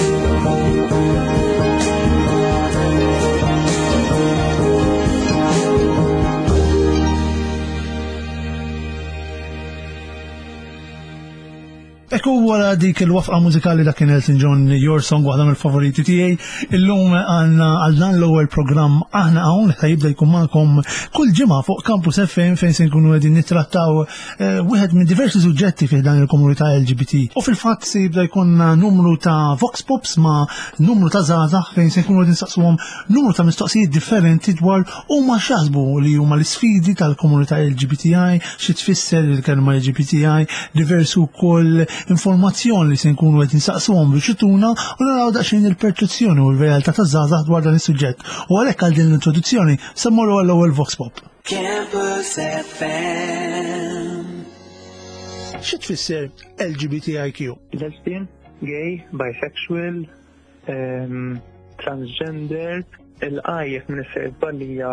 Ekku wara dik il-wafqa mużikali da kien Elton John, Your Song, waħda mill-favoriti tiegħi. Illum għandna għal dan l-ewwel programm aħna hawn ta' jibda jkun magħkom kull ġimgħa fuq Campus F M fejn se nkunu qegħdin nittrattaw wieħed minn diversi suġġetti fi dan il-komunità L G B T. U fil-fatt se jibda jkollna numru ta' Vox Pops ma' numru ta' żgħażagħ fejn se nkunu qegħdin nistaqsuhom numru ta' mistoqsijiet differenti dwar huma x'jaħsbu li huma l-isfidi tal-komunità L G B T I, xi tfisser il-kelma L G B T I, diversi wkoll informazzjoni li se nkunu qed insaqsuhom biex ituna u naraw daqsxejn il-perċezzjoni u l-realtà taż-żgħażagħ dwar dan is-suġġett. U għalhekk għal din l-introduzzjoni se mmorru għall-ewwel Vox Pop.
Campus F M.
Xi tfisser L G B T I Q?
Lesbian, gay, bisexual, um, transgender, il-I jekk minn is-serba li hija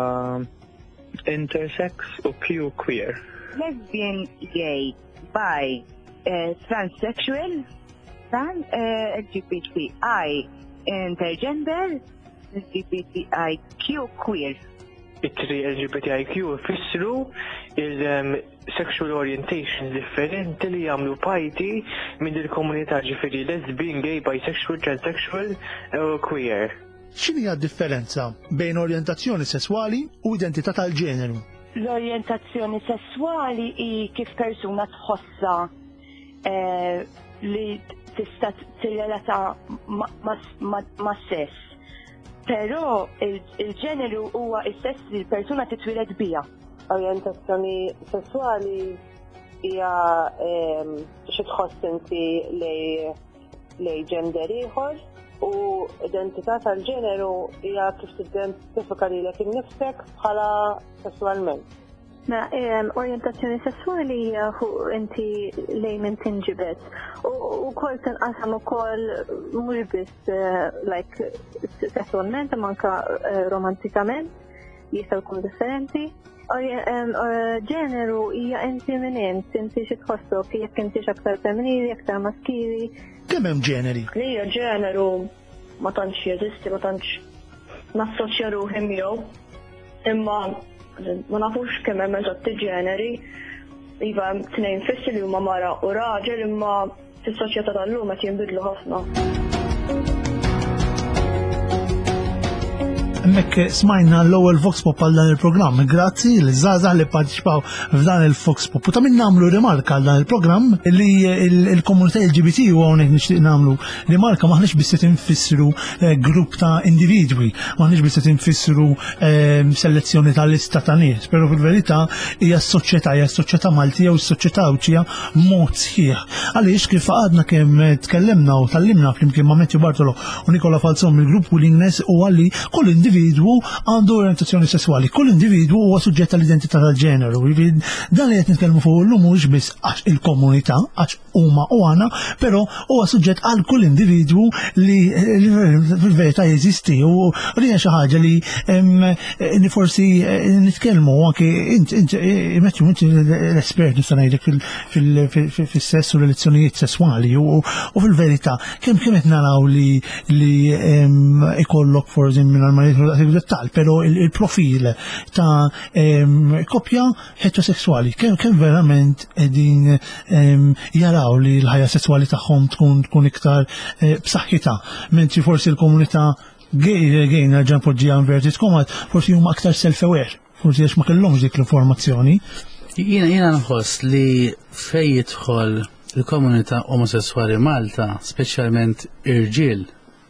intersex u Q queer.
Lesbian, gay, bi, uh, transsexual, dan uh, L G B T I intergender, L G B T I Q queer.
It-tri L G B T I Q fissru il-sexual orientation differenti li jagħmlu parti minn il-komunità, ġifieri lesbian, gay, bisexual, transsexual u queer.
X'inhi d-differenza bejn orjentazzjoni sesswali u identità tal-ġeneru?
L-orjentazzjoni sesswali hi kif persuna tħossa eh, li tista' tirrelata ma' sess. Però il-ġeneru huwa s-sess li l-persuna titwiled biha.
Orjentazzjoni sesswali hija xi tħoss inti lej gender ieħor u identità tal-ġeneru hija kif tidentifika lilek innifsek bħala sesswalment.
Ma orientazzjoni sessuali hija inti lejn minn tinġibet u wkoll tinqasam ukoll mhux biss like sessualment manka romantikament jistgħu jkunu differenti. Ġeneru hija inti minn int, inti xi tħossok jekk inti aktar femminili, aktar maskili.
Kemm hemm ġeneri?
Hija ġeneru ma tantx jeżisti, ma tantx nassoċja ruħi miegħu. Imma ma nafux kemm hemm eżatti ġeneri. Iva hemm tnejn fissi li huma mara u raġel imma fis-soċjetà tal-lum qed jinbidlu ħafna.
Mek smajna l-ewwel Vox Pop għal dan il-programm. Grazzi l żgħażagħ li pparteċipaw f'dan il-Vox Pop. U ta' min nagħmlu rimarka għal dan il-programm li l-komunità L G B T u hawnhekk nixtieq nagħmlu rimarka maħniex biss qed infissru grupp ta' individwi, maħniex biss qed infissru selezzjoni ta' lista ta' nies, però fil-verità hija s-soċjetà, hija s-soċjetà Maltija u s-soċjetà Ewropea mod sħiħ. Għaliex kif għadna kemm tkellimna u tallimna flimkien ma' Matthew Bartolo u Nicola Falzon mill-grupp Willingness u għalli kull individwu għandu orientazzjoni sessuali, kull individwu huwa suġġett tal-identità tal-ġeneru. Dan li qed nitkellmu fuq illum mhux biss għax il-komunità, għax huma u għana, però huwa suġġett għal kull individwu li fil-verità jeżisti u li hija xi ħaġa li forsi nitkellmu anke Matthew inti l-espert nista' ngħidlek fis-sess u relazzjonijiet sesswali u fil-verità kemm kemm qed naraw li ikollok forsi minn dettal, pero il-profil ta' koppja heterosessuali, kemm verament edin jaraw li l-ħajja sessuali tagħhom tkun tkun iktar b'saħħitha, mentri forsi l-komunità gay nerġa' npoġġiha inverted commas, forsi huma aktar self-aware, forsi għax ma kellhomx dik l-informazzjoni.
Jiena jiena nħoss li fejn jidħol il-komunità omosessuali Malta, speċjalment irġiel,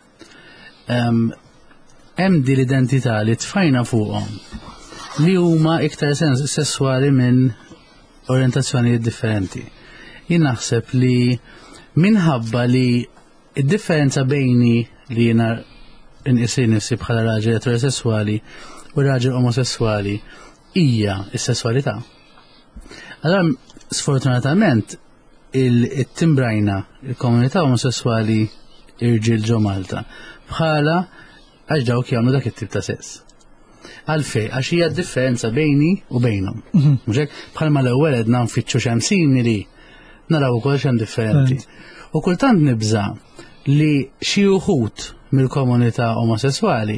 hemm din l-identità li tfajna fuqhom li huma iktar sessuali minn orientazzjonijiet differenti. Jien naħseb li minħabba li d-differenza bejni li jiena inqisi nifsi bħala raġel eterosessuali u raġel omosessuali hija s-sessualità. Allora sfortunatament il-timbrajna il-komunità omosessuali irġiel ġo Malta bħala għax dawk jagħmlu dak it-tip ta' sess. Għalfej, għax hija differenza bejni u bejnhom. Mhux hekk bħalma l-ewwel qed nfittxu xemm simili, naraw ukoll xemm differenti. U kultant nibża li xi wħud mill-komunità omosessuali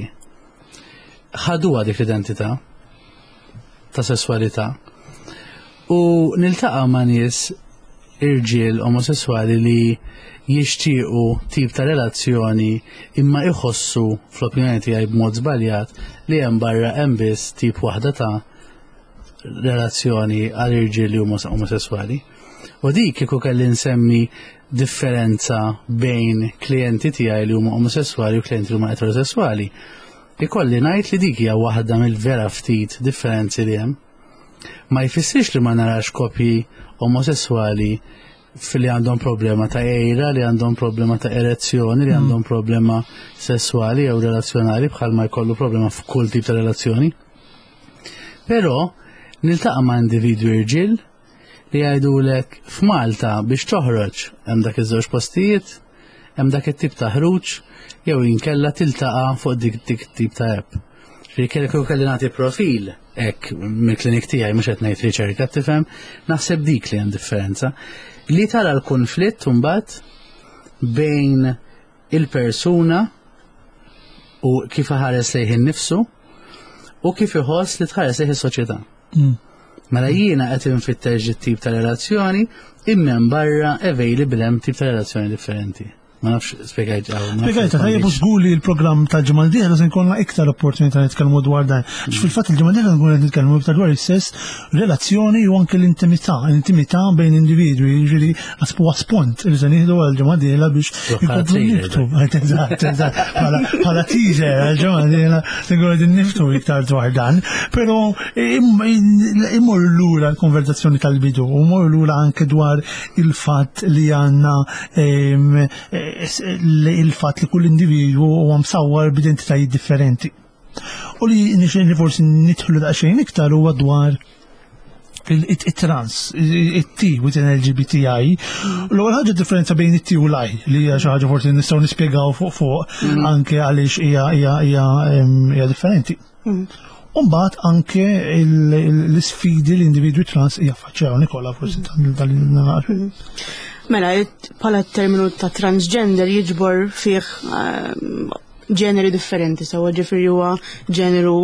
ħaduha dik l-identità ta' sesswalità u niltaqa' ma' nies irġiel omosessuali li jixtiequ tip ta' relazzjoni imma iħossu fl-opinjoni tiegħi b'mod żbaljat li hemm barra hemm biss tip waħda ta' relazzjoni għal irġiel li huma omosessuali. U dik kieku kelli nsemmi differenza bejn klijenti tiegħi li huma omosessuali u klijenti li huma eterosessuali. Ikolli ngħid li dik hija waħda mill-vera ftit differenzi li hemm. Ma jfissirx li ma narax koppji omosessuali fil-li għandhom problema ta' ejra, li għandhom problema ta' erezzjoni, li għandhom problema sessuali jew relazzjonali bħal ma jkollu problema f'kull tip ta' relazzjoni. Però niltaqa' ma' individwi irġiel li jgħidulek f'Malta biex toħroġ hemm dak iż-żewġ postijiet, hemm dak it-tip ta' ħruġ jew inkella tiltaqa' fuq dik dik tip ta' app. Li kellek kelli nagħti profil hekk mill-klinik tiegħi mhux qed ngħid riċerka tifhem, naħseb dik li hemm differenza. Li tara l-konflitt mbagħad bejn il-persuna u kif ħares lejh innifsu u kif iħoss li tħares lejh is-soċjetà. Mela jiena qed infittex it-tip ta' relazzjoni imma barra available hemm tip ta' relazzjoni differenti. Ma nafx spiegajt għaw.
Spiegajt, għajja żguli il-programm tal-ġimgħa d-dieħla se nkollna iktar opportunità nitkellmu dwar dan. Fil-fatt il-ġimgħa d-dieħla nkunu qed nitkellmu iktar dwar is-sess, relazzjoni u anke l-intimità, l-intimità bejn individwi, jiġifieri huwa spunt li se nieħdu għall-ġimgħa d-dieħla biex inkomplu niftu. Eżatt, eżatt, bħala teaser għall-ġimgħa d-dieħla se nkunu qegħdin niftu iktar dwar dan, però immur lura l-konverzazzjoni tal-bidu, u mmur lura anke dwar il-fatt li għandna il-fat li kull individwu huwa msawwar b'identitajiet differenti. U li nixen li forsi nidħlu daqsxejn iktar huwa dwar it-trans, it-T within L G B T I. L-ewwel ħaġa differenza bejn it-T u l-I li hija xi ħaġa forsi nistgħu nispjegaw fuq fuq anke għaliex hija hija hija differenti. Umbat anke l-sfidi l-individwi trans jaffaċċjaw Nikola forsi tal-nar.
Mela, pala terminu ta' transgender jiġbor fih ġeneri differenti, so ġifiri huwa ġeneru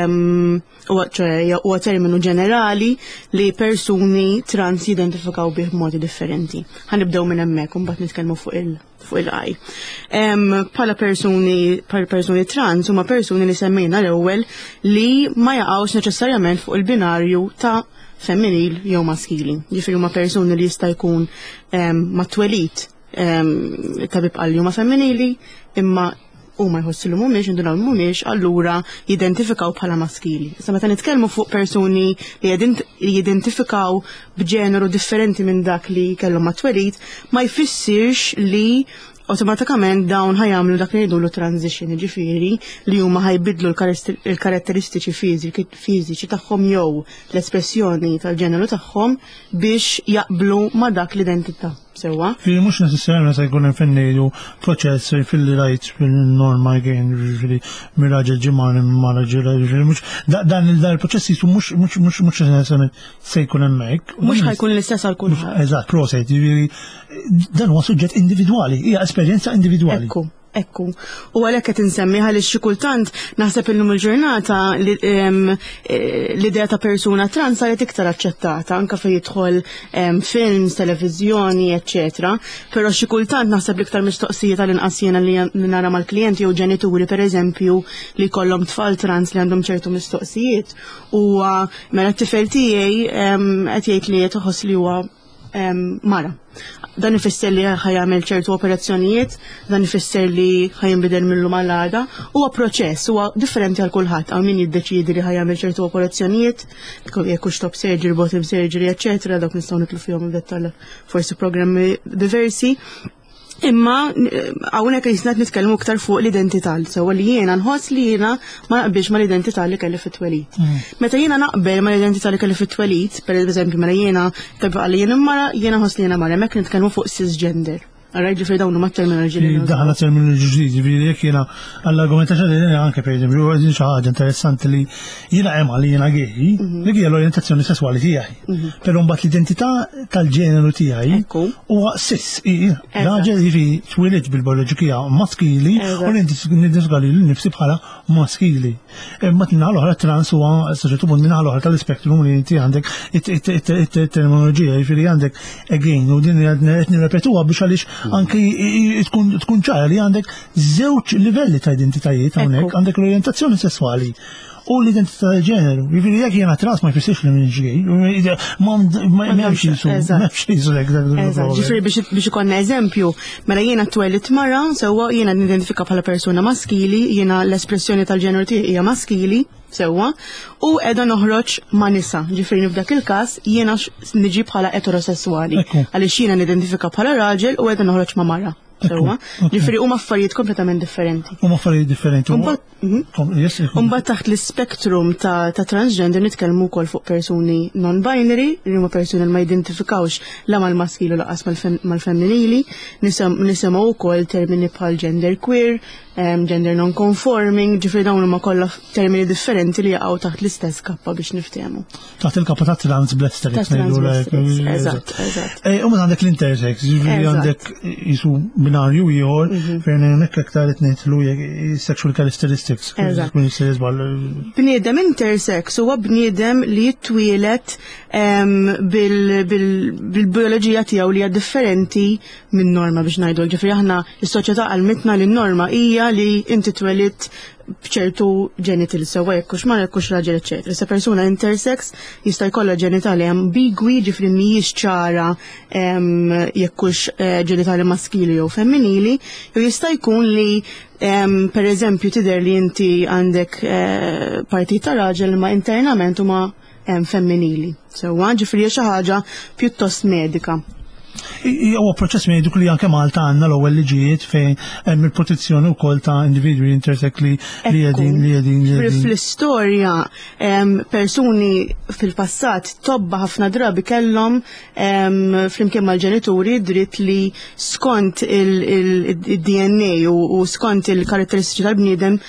huwa terminu ġenerali li persuni trans jidentifikaw bih b'modi differenti. Ħanibdew minn hemmhekk u mbagħad nitkellmu fuq il- fuq il-qaj. Pala persuni persuni trans huma persuni li semmejna l-ewwel li ma jaqgħux neċessarjament fuq il-binarju ta' femminil jew maskili. Ġifieri huma persuni li jista' jkun mat-twelid ta' bibqal huma femminili imma huma jħossilhom mhumiex indunaw mhumiex allura jidentifikaw bħala maskili. Issa meta nitkellmu fuq persuni li jidentifikaw b'ġeneru differenti minn dak li kellhom mat-twelid ma jfissirx li automatikament dawn ħajamlu dak li jgħidulu transition, ġifieri li huma ħajbidlu l-karatteristiċi fiżiċi tagħhom jew l-espressjoni tal-ġeneru tagħhom biex jaqblu ma' dak l-identità. Sewa?
Fili mux necessarjament se jkun infennejdu proċess fil rajt fil-norma għajn ġifiri mir-raġel ġimani mar-raġel ġifiri mux dan il-proċess jisu mux necessarjament se jkun emmek.
Mux ħajkun l-istess għal kulħadd.
Eżatt, proset, ġifiri dan huwa suġġett individwali, hija esperjenza individwali.
Ekku. Ekku. U għalhekk qed insemmi għaliex xi kultant naħseb illum il-ġurnata l-idea ta' persuna trans saret iktar aċċettata anke fejn jidħol films, televiżjoni, eċċetera. Però xi kultant naħseb l-iktar mistoqsijiet tal-inqas jiena li nara mal-klijenti jew ġenituri pereżempju li jkollhom tfal trans li għandhom ċertu mistoqsijiet u mela t-tifel tiegħi qed jgħid li qed iħoss li huwa mara. Dan ifisser li ħajamel ċertu operazzjonijiet, dan ifisser li ħajinbidel millu mal-għada, huwa proċess, huwa differenti għal kulħadd, għal min jiddeċidi li ħajamel ċertu operazzjonijiet, jekk hux top surgery, bottom surgery, eċetera, dawk nistgħu nitlu fihom f'dettall forsi programmi diversi. Imma hawnhekk jisnat nitkellmu iktar fuq l-identità, sewa li jiena nħoss li jiena ma naqbilx ma l-identità li kelli fit-twelid. Meta jiena naqbel ma l-identità li kelli fit-twelid, pereżempju mela jiena tabqa' li jiena mara, jiena nħoss li jiena mara, hemmhekk nitkellmu fuq cisgender. Għarajġi fej dawnu ma terminoloġi li
daħla terminoloġi ġdidi, ġdidi jek jena għall-argumentazzjoni li anke per eżempju, għedin xaħġa interessanti li jena għema li jena għeji, li għija l-orientazzjoni sessuali tijaj. Pero mbat l-identità tal-ġeneru tijaj u sis, raġel jiri twilit bil-biologikija maskili u l-identifikali l-nifsi bħala maskili. Mbat minnaħal-ħara trans u għasġetu bund minnaħal-ħara tal-spektrum li jinti għandek terminoloġija jifiri għandek again u din għedni repetuwa biex għalix anki tkun ċara li għandek żewġ livelli ta' identitajiet hawnhekk, għandek l-orientazzjoni sessuali u l-identità tal-ġeneru. Jiġifieri jekk jiena trans ma jfissirx li minn ġej, m'hemmx jisu, m'hemmx jisu
Ġifieri biex ikollna eżempju, mela jiena twellit mara, sewwa jiena nidentifika bħala persuna maskili, jiena l-espressjoni tal-ġeneru tiegħi hija maskili, sewwa, u qiegħda noħroġ ma' nisa. Ġifieri f'dak il-każ jiena niġi bħala eterosessuali, għaliex jiena nidentifika bħala raġel u qiegħda noħroġ ma' mara. Sewwa, ġifieri huma affarijiet kompletament differenti.
Huma affarijiet differenti.
Mbagħad taħt l-spektrum ta' transgender nitkellmu wkoll fuq persuni non-binary, li huma persuni li ma jidentifikawx la mal-maskili u laqas mal-femminili, nisimgħu wkoll termini bħal gender queer, gender non-conforming, ġifieri dawn huma kollha termini differenti li jaqgħu taħt l-istess kappa biex niftehmu.
Taħt il-kappa ta' trans blester.
Eżatt, eżatt.
U ma għandek l-intersex, ġifieri għandek jisu binarju ieħor fejn hemmhekk aktar qed ngħidlu sexual characteristics.
Bniedem intersex huwa bniedem li jittwielet bil-bioloġija tiegħu li hija differenti minn norma biex ngħidu. Ġifieri aħna s-soċjetà qalmitna li n-norma hija li inti twelid bċertu genitals, sewa jekkux ma jekkux raġel eċetera. Se persuna intersex jista' jkollha ġenitali ambigwi, ġifri mhijiex ċara jekkux ġenitali maskili jew femminili, jew jista' jkun li per eżempju tidher li inti għandek partit ta' raġel ma internament huma femminili. Sewwa ġifri xi ħaġa pjuttost medika.
Huwa proċess mediku li anke Malta għandna l-ewwel liġijiet fejn hemm il-protezzjoni wkoll ta' individwi intersex li qegħdin li qegħdin.
Fl-istorja persuni fil-passat tobba ħafna drabi kellhom flimkien mal-ġenituri dritt li skont il-D N A u skont il-karatteristiċi tal-bniedem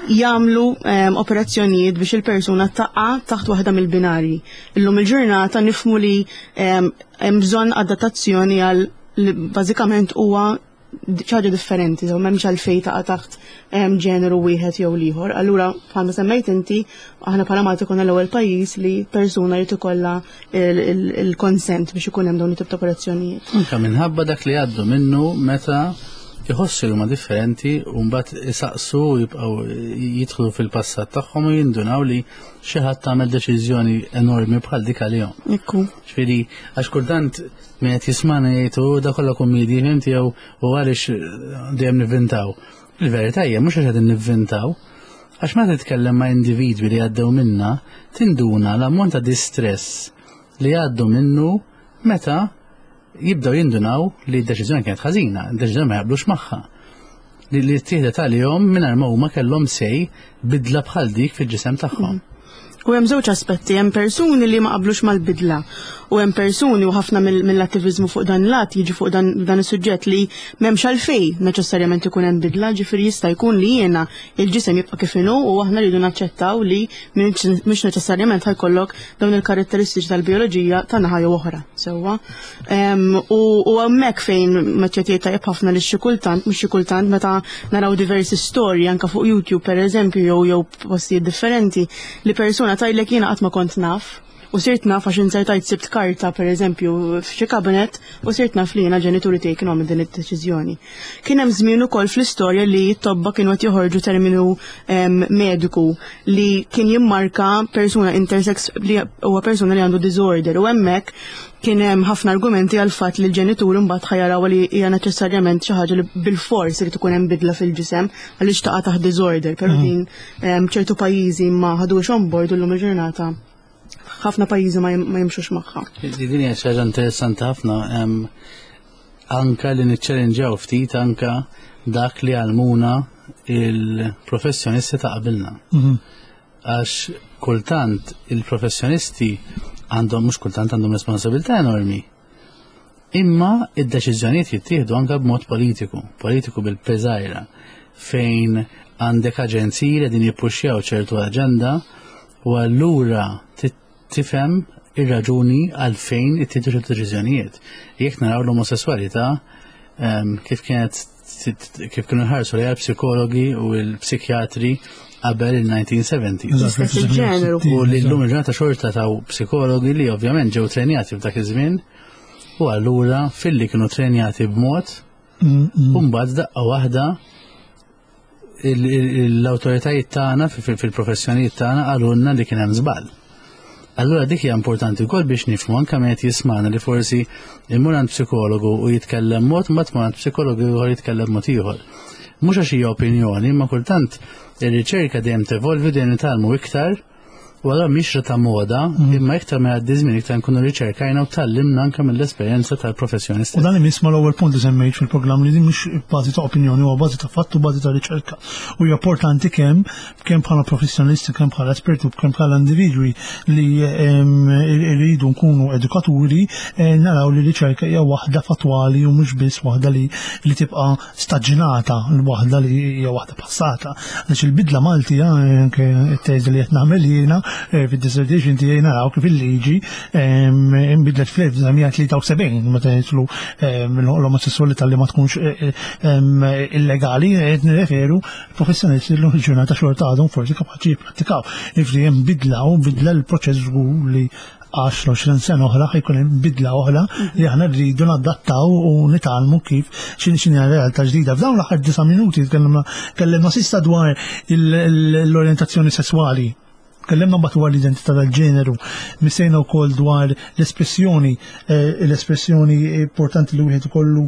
jagħmlu um, operazzjonijiet biex il-persuna taqa' taħt waħda mill-binarji. Illum il-ġurnata nifhmu li hemm um, bżonn adattazzjoni għal li bażikament huwa ċaġa differenti, so m'hemmx għalfejn taqa' taħt um, ġeneru wieħed jew ieħor. Allura bħalma semmejt inti aħna bħala Malta konna l-ewwel pajjiż li persuna jrid ikollha il-konsent biex ikun hemm dawn it-tip ta' operazzjonijiet.
Anke minħabba dak li għaddu minnu meta jħossu li huma differenti u mbagħad isaqsu jibqgħu jidħlu fil-passat tagħhom u jindunaw li xi ħadd tagħmel deċiżjoni enormi bħal dik għalihom.
Ekku.
Ġifieri għax kultant min qed jismana jgħidu da kollha kummedji fimti jew u għaliex dejjem nivvintaw. Il-verità hija mhux għax qegħdin nivvintaw, għax meta titkellem ma' individwi li għaddew minna tinduna l-ammont ta' distress li għaddu minnu meta jibdaw jindunaw li d-deċiżjoni kienet ħażina, d-deċiżjoni ma jaqblux magħha. Li li tieħdet għalihom mingħajr ma huma kellhom sej bidla bħal dik fil-ġisem tagħhom.
U hemm żewġ aspetti, hemm persuni li ma qablux mal-bidla u hemm persuni u ħafna mill-attivizmu fuq dan lat jiġi fuq dan dan is-suġġett li m'hemmx għalfejn neċessarjament ikun hemm bidla, ġifieri jista' jkun li jiena il-ġisem jibqa' kif inhu u aħna rridu naċċettaw li mhux neċessarjament ħajkollok dawn il-karatteristiċi tal-bioloġija ta' naħa jew oħra. Sewwa. U hemmhekk fejn meċċetijiet tajjeb ħafna li xi kultant mhux xi kultant meta naraw diversi storji anke fuq YouTube pereżempju jew jew postijiet differenti li persuna tajlek jiena qatt ma kont naf u sirt naf għax insertajt sibt karta pereżempju f'xi kabinet u sirt naf li jiena ġenituri tiegħi kienu għamlu din id-deċiżjoni. Kien hemm żmien ukoll fl-istorja li t-tobba kienu qed joħorġu terminu mediku li kien jimmarka persuna intersex li huwa persuna li għandu disorder u hemmhekk kien hemm ħafna argumenti għal fatt li l-ġenituri mbagħad ħajaraw li hija neċessarjament xi ħaġa li bil-fors irid ikun hemm bidla fil-ġisem għaliex taqa' taħt disorder, però din ċertu pajjiżi ma ħadux on board illum il-ġurnata ħafna pajjiżi ma jimxux magħha.
Din hija xi ħaġa interessanti ħafna anke li niċċelenġjaw ftit anke dak li għalmuna il-professjonisti ta' qabilna. Għax kultant il-professjonisti għandhom mhux kultant għandhom responsabilità enormi. Imma id-deċiżjonijiet jittieħdu anke b'mod politiku, politiku bil-peżajra, fejn għandek aġenziji li din jippuxxjaw ċertu aġenda u allura tifhem ir-raġuni għalfejn ittieħdu ċertu deċiżjonijiet. Jekk naraw l-omosessualità kif kienet kif kienu ħarsu li psikologi u l-psikjatri qabel il-nineteen seventies. U li l-lum il-ġurnata xorta ta' psikologi li ovvjament ġew trenjati f'dak iż-żmien u allura filli kienu trenjati b'mod u mbagħad daqqa waħda l-awtoritajiet tagħna fil-professjonijiet tagħna qalulna li kien hemm żball. Allura dik hija importanti wkoll biex nifhmu anke min qed jismana li forsi imur għand psikologu u jitkellem mod mbagħad mur għand psikologu ieħor jitkellem mod ieħor. Mhux għax hija opinjoni, imma kultant ir-riċerka dejjem tevolvi dejjem nitalmu iktar u allura mhix ta' moda, imma iktar ma jgħaddi żmien iktar nkunu riċerkajna u tallimna anke mill-esperjenza tal-professjonisti.
U dan imisma l-ewwel punt li semmejt fil-programm li din mhux bażi ta' opinjoni huwa bażi ta' fatt u bażi ta' riċerka. U hija importanti kemm kemm bħala professjonisti, kemm bħala esperti u kemm bħala individwi li rridu nkunu edukaturi naraw li riċerka hija waħda fatwali u mhux biss waħda li li tibqa' staġġinata, waħda li hija waħda passata. Għaliex il-bidla Malti anke t-teżi li qed nagħmel jiena fid-dissertation tiegħi naraw kif il-liġi inbidlet fl-1973 tlieta u sebgħin meta jitlu l-omosessualità li ma tkunx illegali qed nirreferu professjonisti li l-ġurnata xorta għadhom forsi kapaċi jipprattikaw. Ifri hemm bidla u bidla l-proċess żgur li għaxra għoxrin sena oħra ħajkun hemm bidla oħra li aħna rridu nadattaw u nitalmu kif x'inhi x'inhi realtà ġdida. F'dawn l-aħħar disa' minuti tkellimna s'issa dwar l-orjentazzjoni sesswali. Kellemna mbagħad dwar l-identità tal-ġeneru, missejna wkoll dwar l-espressjoni, l-espressjoni importanti li wieħed ikollu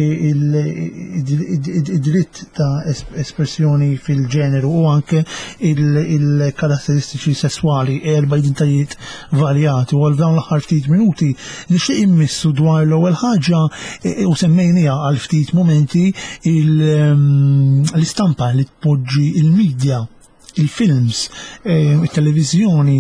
id-dritt ta' espressjoni fil-ġeneru u anke il-karatteristiċi sesswali, erba' identitajiet varjati. U għal dawn l-aħħar ftit minuti nixtieq immissu dwar l-ewwel ħaġa u semmejniha għal ftit momenti l-istampa li tpoġġi il-medja, il-films, il-televizjoni,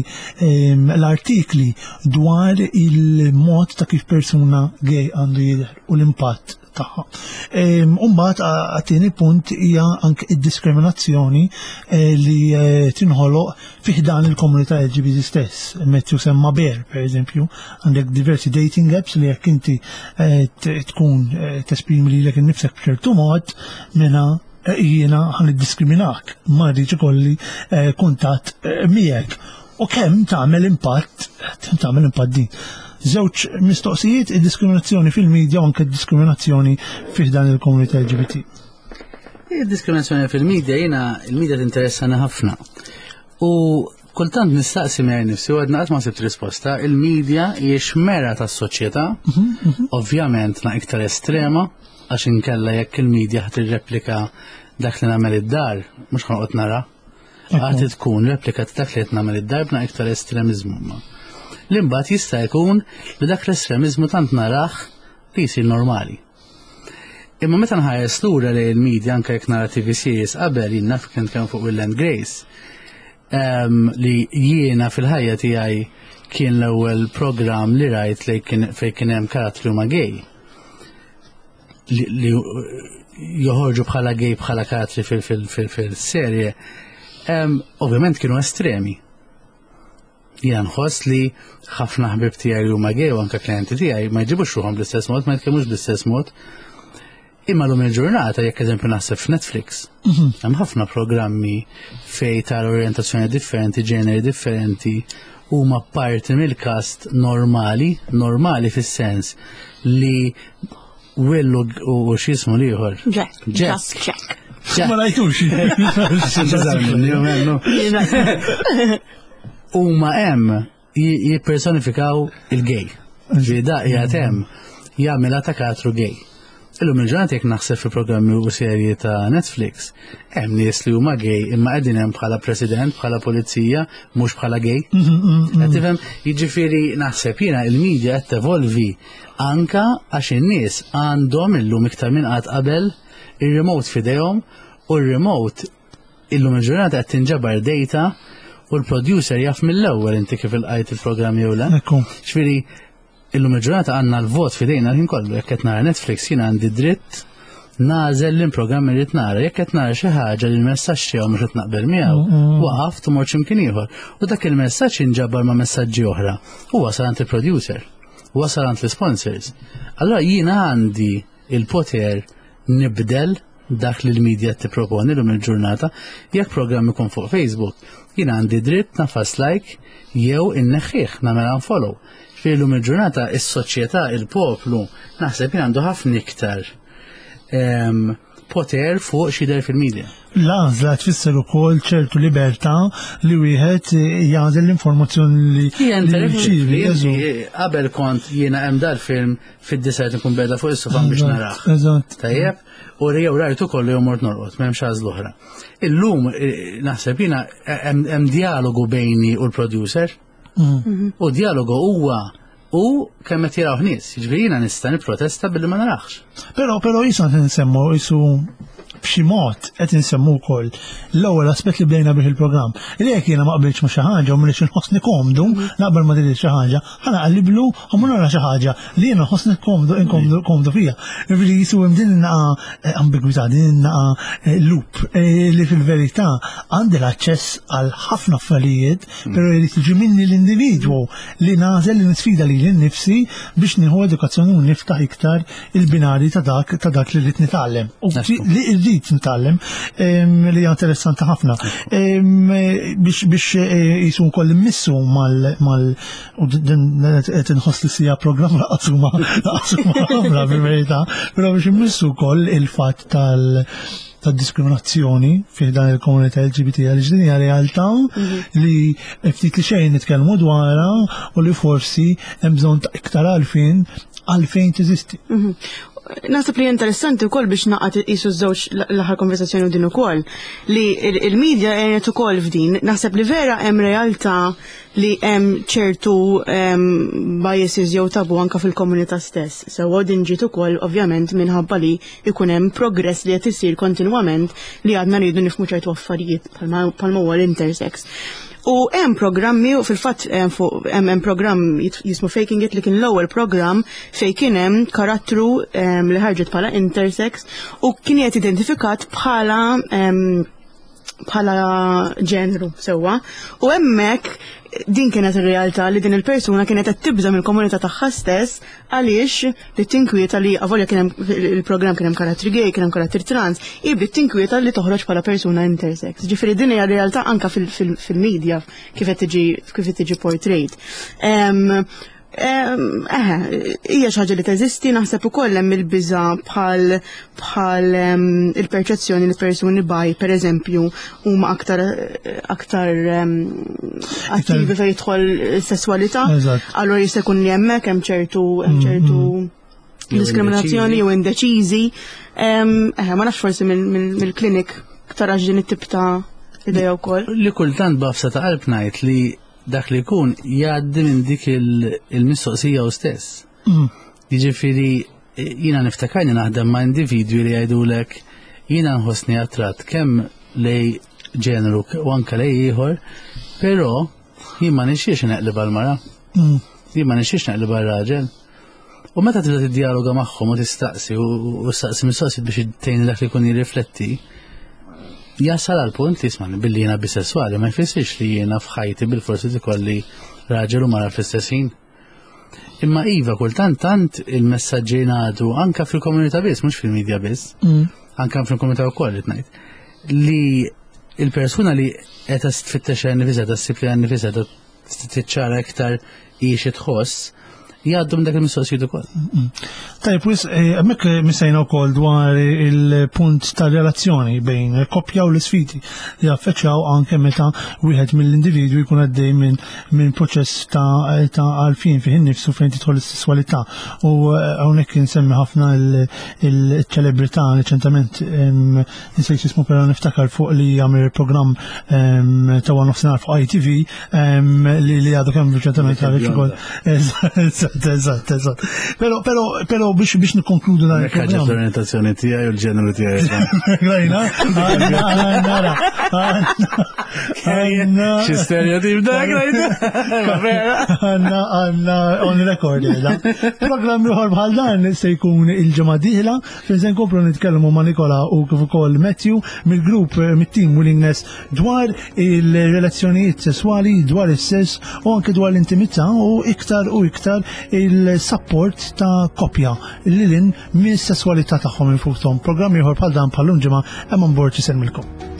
l-artikli dwar il-mod ta' kif persuna gay għandu jidher u l-impatt tagħha. Umbagħad għat-tieni punt hija anke id-diskriminazzjoni li tinħoloq fih dan il-komunità L G B T stess. Mezz semma Bear, pereżempju, għandek diversi dating apps li jekk inti tkun tesprimi lilek innifsek b'ċertu mod minha jiena ħan iddiskriminak, ma rridx ikolli kuntatt miegħek. U kemm tagħmel impatt, tagħmel impatt din. Żewġ mistoqsijiet, id-diskriminazzjoni fil-medja u anke d-diskriminazzjoni fih dan il-komunità L G B T.
Id-diskriminazzjoni fil-medja jiena il-medja tinteressana ħafna. U kultant nistaqsi minn nifsi u għadna qatt ma sibt risposta, il-medja hija xmera tas-soċjetà, ovvjament na iktar estrema, għax inkella jekk il-medja ħadd irreplika dak li nagħmel id-dar, mhux ħanqod nara. Għati tkun replika ta' dak li qed nagħmel id-dar b'na iktar estremizmu. L-imbagħad jista' jkun li dak l-estremizmu tant naraħ li jsir normali. Imma meta nħares lura li l-medja anke jekk nara T V series qabel jien naf kien kemm fuq Will and Grace li jiena fil-ħajja tiegħi kien l-ewwel programm li rajt li fejn kien hemm karattri huma gay. Li joħorġu bħala gay bħala karattri fil-serje ovvjament kienu estremi. Jien nħoss li ħafna ħbib tiegħi li huma gay u anke klijenti tiegħi ma jġibux ruħhom bl-istess mod, ma jitkellmux bl-istess mod. Imma lum il-ġurnata jekk eżempju naħseb f'Netflix. Hemm ħafna programmi fejn tara orjentazzjoni differenti, ġeneri differenti huma parti mill-kast normali, normali fis-sens li Will u x'ismu ieħor.
Jack. Just Jack.
Ma rajtux.
Huma hemm jippersonifikaw il-gay. Ġieda qiegħed hemm jagħmilha ta' karattru gay. Illum il-ġurnata jekk naħseb fi programmi u serji ta' Netflix, hemm nies li huma gay imma qegħdin hemm bħala president, bħala pulizija, mhux bħala gay. Qed tifhem, jiġifieri naħseb jiena il-medja qed tevolvi anka għax in-nies għandhom illum iktar minn qatt qabel ir-remote f'idejhom u r-remote illum il-ġurnata qed tinġabar data u l-producer jaf mill-ewwel inti kif ilqajt il-programm jew le. Ġifieri illum il-ġurnata għandna l-vot f'idejna ħin kollu, jekk qed nara Netflix jiena għandi dritt nażel l-programm irid nara, jekk qed nara xi ħaġa li l-messaġġ tiegħu mhux qed naqbel miegħu, waqaf timur x'imkien ieħor. U dak il-messaġġ inġabar ma' messaġġi oħra. U wasal għand il-producer, wasal għand l-sponsors. Allura jiena għandi il-poter nibdel dak li l-medja tipproponi lum il-ġurnata, jekk programm ikun fuq Facebook, jiena għandi dritt nafas like jew inneħħih nagħmel unfollow. Fil-lum il-ġurnata, is-soċjetà, il-poplu, naħseb jien għandu ħafna iktar poter fuq xider fil-medja.
L-għażla tfisser ukoll ċertu libertà li wieħed jagħżel l-informazzjoni li
jirċievi. Qabel kont jiena hemm dal-film fid-disajt nkun beda fuq is-sofan biex narah.
Eżatt.
Tajjeb, u jew rajtu kollu jew mort norqod, m'hemmx għażla oħra. Illum naħseb jiena hemm dialogu bejni u l-producer. U dialogu huwa u kemm qed jaraw nies, jiġifieri jiena nista' nipprotesta billi ma narax.
Però però jisa nsemmu isu b'xi mod qed insemmu wkoll l-ewwel aspett li bdejna bih il-programm. Li jekk jiena ma qbilx ma' xi ħaġa u m'iniex inħossni komdu, naqbel ma tirid xi ħaġa, ħana qalliblu u ma nara xi ħaġa li jiena nħossni komdu inkomdu komdu fiha. Jiġifieri jisu hemm din naqa' ambigwità, din naqa' loop li fil-verità għandi l-aċċess għal ħafna affarijiet, però jrid jiġi minni l-individwu li nażel li nisfida lili nnifsi biex nieħu edukazzjoni u niftaħ iktar il-binari ta' dak ta' dak li rrid nitgħallem. U li rrid nitgħallem li hija interessanti ħafna. Biex biex jisu wkoll immissu mal u qed inħoss li sija programm raqsuma raqsuma ħafna fil-verità, però biex immissu wkoll il-fatt tal ta' diskriminazzjoni fi dan il-komunità L G B T għaliex din hija realtà li ftit li xejn nitkellmu dwarha u li forsi hemm bżonn ta' iktar għalfien għalfejn teżisti.
Nasib li interessanti wkoll biex naqgħod iqisu żewġ l-aħħar konversazzjoni u din ukoll li il-medja għenet ukoll f'din. Naħseb li vera hemm realtà li hemm ċertu biases jew tabu anke fil-komunità stess. Sewwa din ġiet ukoll ovvjament minħabba li jkun hemm progress li qed isir kontinwament li għadna rridu nifhmu ċertu affarijiet bħalma huwa l-intersex. U hemm programmi u fil-fatt hemm programm jismu Faking It li kien l-ewwel programm fejn kien hemm karattru li ħarġet bħala intersex u kien qed identifikat bħala bħala ġenru sewwa u hemmhekk din kienet ir-realtà li din il-persuna kienet qed tibża mill-komunità tagħha stess għaliex li tinkwieta li avolja kien hemm il-programm kien hemm karattri gay, kien hemm karattri trans, ibdi tinkwieta li toħroġ bħala persuna intersex. Ġifieri din hija realtà anke fil-medja kif qed tiġi kif qed tiġi portrayed. Eh, hija xi ħaġa li teżisti naħseb ukoll hemm il-biża bħal bħal il-perċezzjoni li persuni baj pereżempju huma aktar aktar attivi fejn jidħol sesswalità, allura jista' jkun li hemmhekk hemm ċertu hemm ċertu diskriminazzjoni jew indeċiżi. Eh, ma nafx forsi mill-klinik tara din it-tip ta' idea wkoll.
Li kultant b'afsa ta' qalb ngħid li dak li jkun jgħaddi minn dik il-mistoqsija u stess. Jiġifieri jiena niftakarni naħdem ma' individwi li jgħidulek jiena nħossni attratt kemm lej ġeneru u anke lej ieħor, però jien ma nixtiex neqleb għall-mara. Jien ma nixtiex neqleb għar-raġel. U meta tibda tiddialoga magħhom u tistaqsi u staqsi mistoqsijiet biex tgħin dak li jkun jirrifletti, jasal għal punt li isman billi jiena bisessuali ma jfissirx li jiena f'ħajti bil-forsi tikolli raġel u mara fl-istess ħin. Imma iva kultant tant il-messaġġi ngħadu anke fil-komunità biss, mhux fil-medja biss, anke fil-komunità wkoll qed ngħid, li il-persuna li qed tfittex għan-nifisha tassib li għan-nifisha tiċċara iktar hix tħoss jgħaddu minn dak il-mistoqsijiet ukoll.
Tajb, wis hemmhekk missejna wkoll dwar il-punt tar-relazzjoni bejn koppja u l-isfidi li jaffeċċjaw anke meta wieħed mill-individwi jkun għaddej minn proċess ta' għalfien fih innifsu fejn tidħol is-sesswalità. U hawnhekk insemmi ħafna l-ċelebrità reċentament nisejt jismu però niftakar fuq li jagħmel programm ta' wara nofsinhar fuq I T V li għadu kemm reċentament ħareġ ukoll. Eżatt, eżatt. Pero, pero, pero biex biex nikkonkludu dan il-programm.
Ħaġa l-orientazzjoni tiegħi u l-ġeneru tiegħi.
Grajna, nara, għanna.
Xi stereotip da, grajna.
Għanna, għanna, on record jgħida. Programm ieħor bħal dan se jkun il-ġimgħa dieħla fejn se nkomplu nitkellmu ma' Nikola u kif ukoll Matthew mill-grupp mit-team Willingness dwar il-relazzjonijiet sesswali, dwar is-sess u anke dwar l-intimità u iktar u iktar il-support ta' koppja li lin mis-sesswalità tagħhom infushom. Programm ieħor bħal dan bħal ġimgħa hemm on board isemmilkom.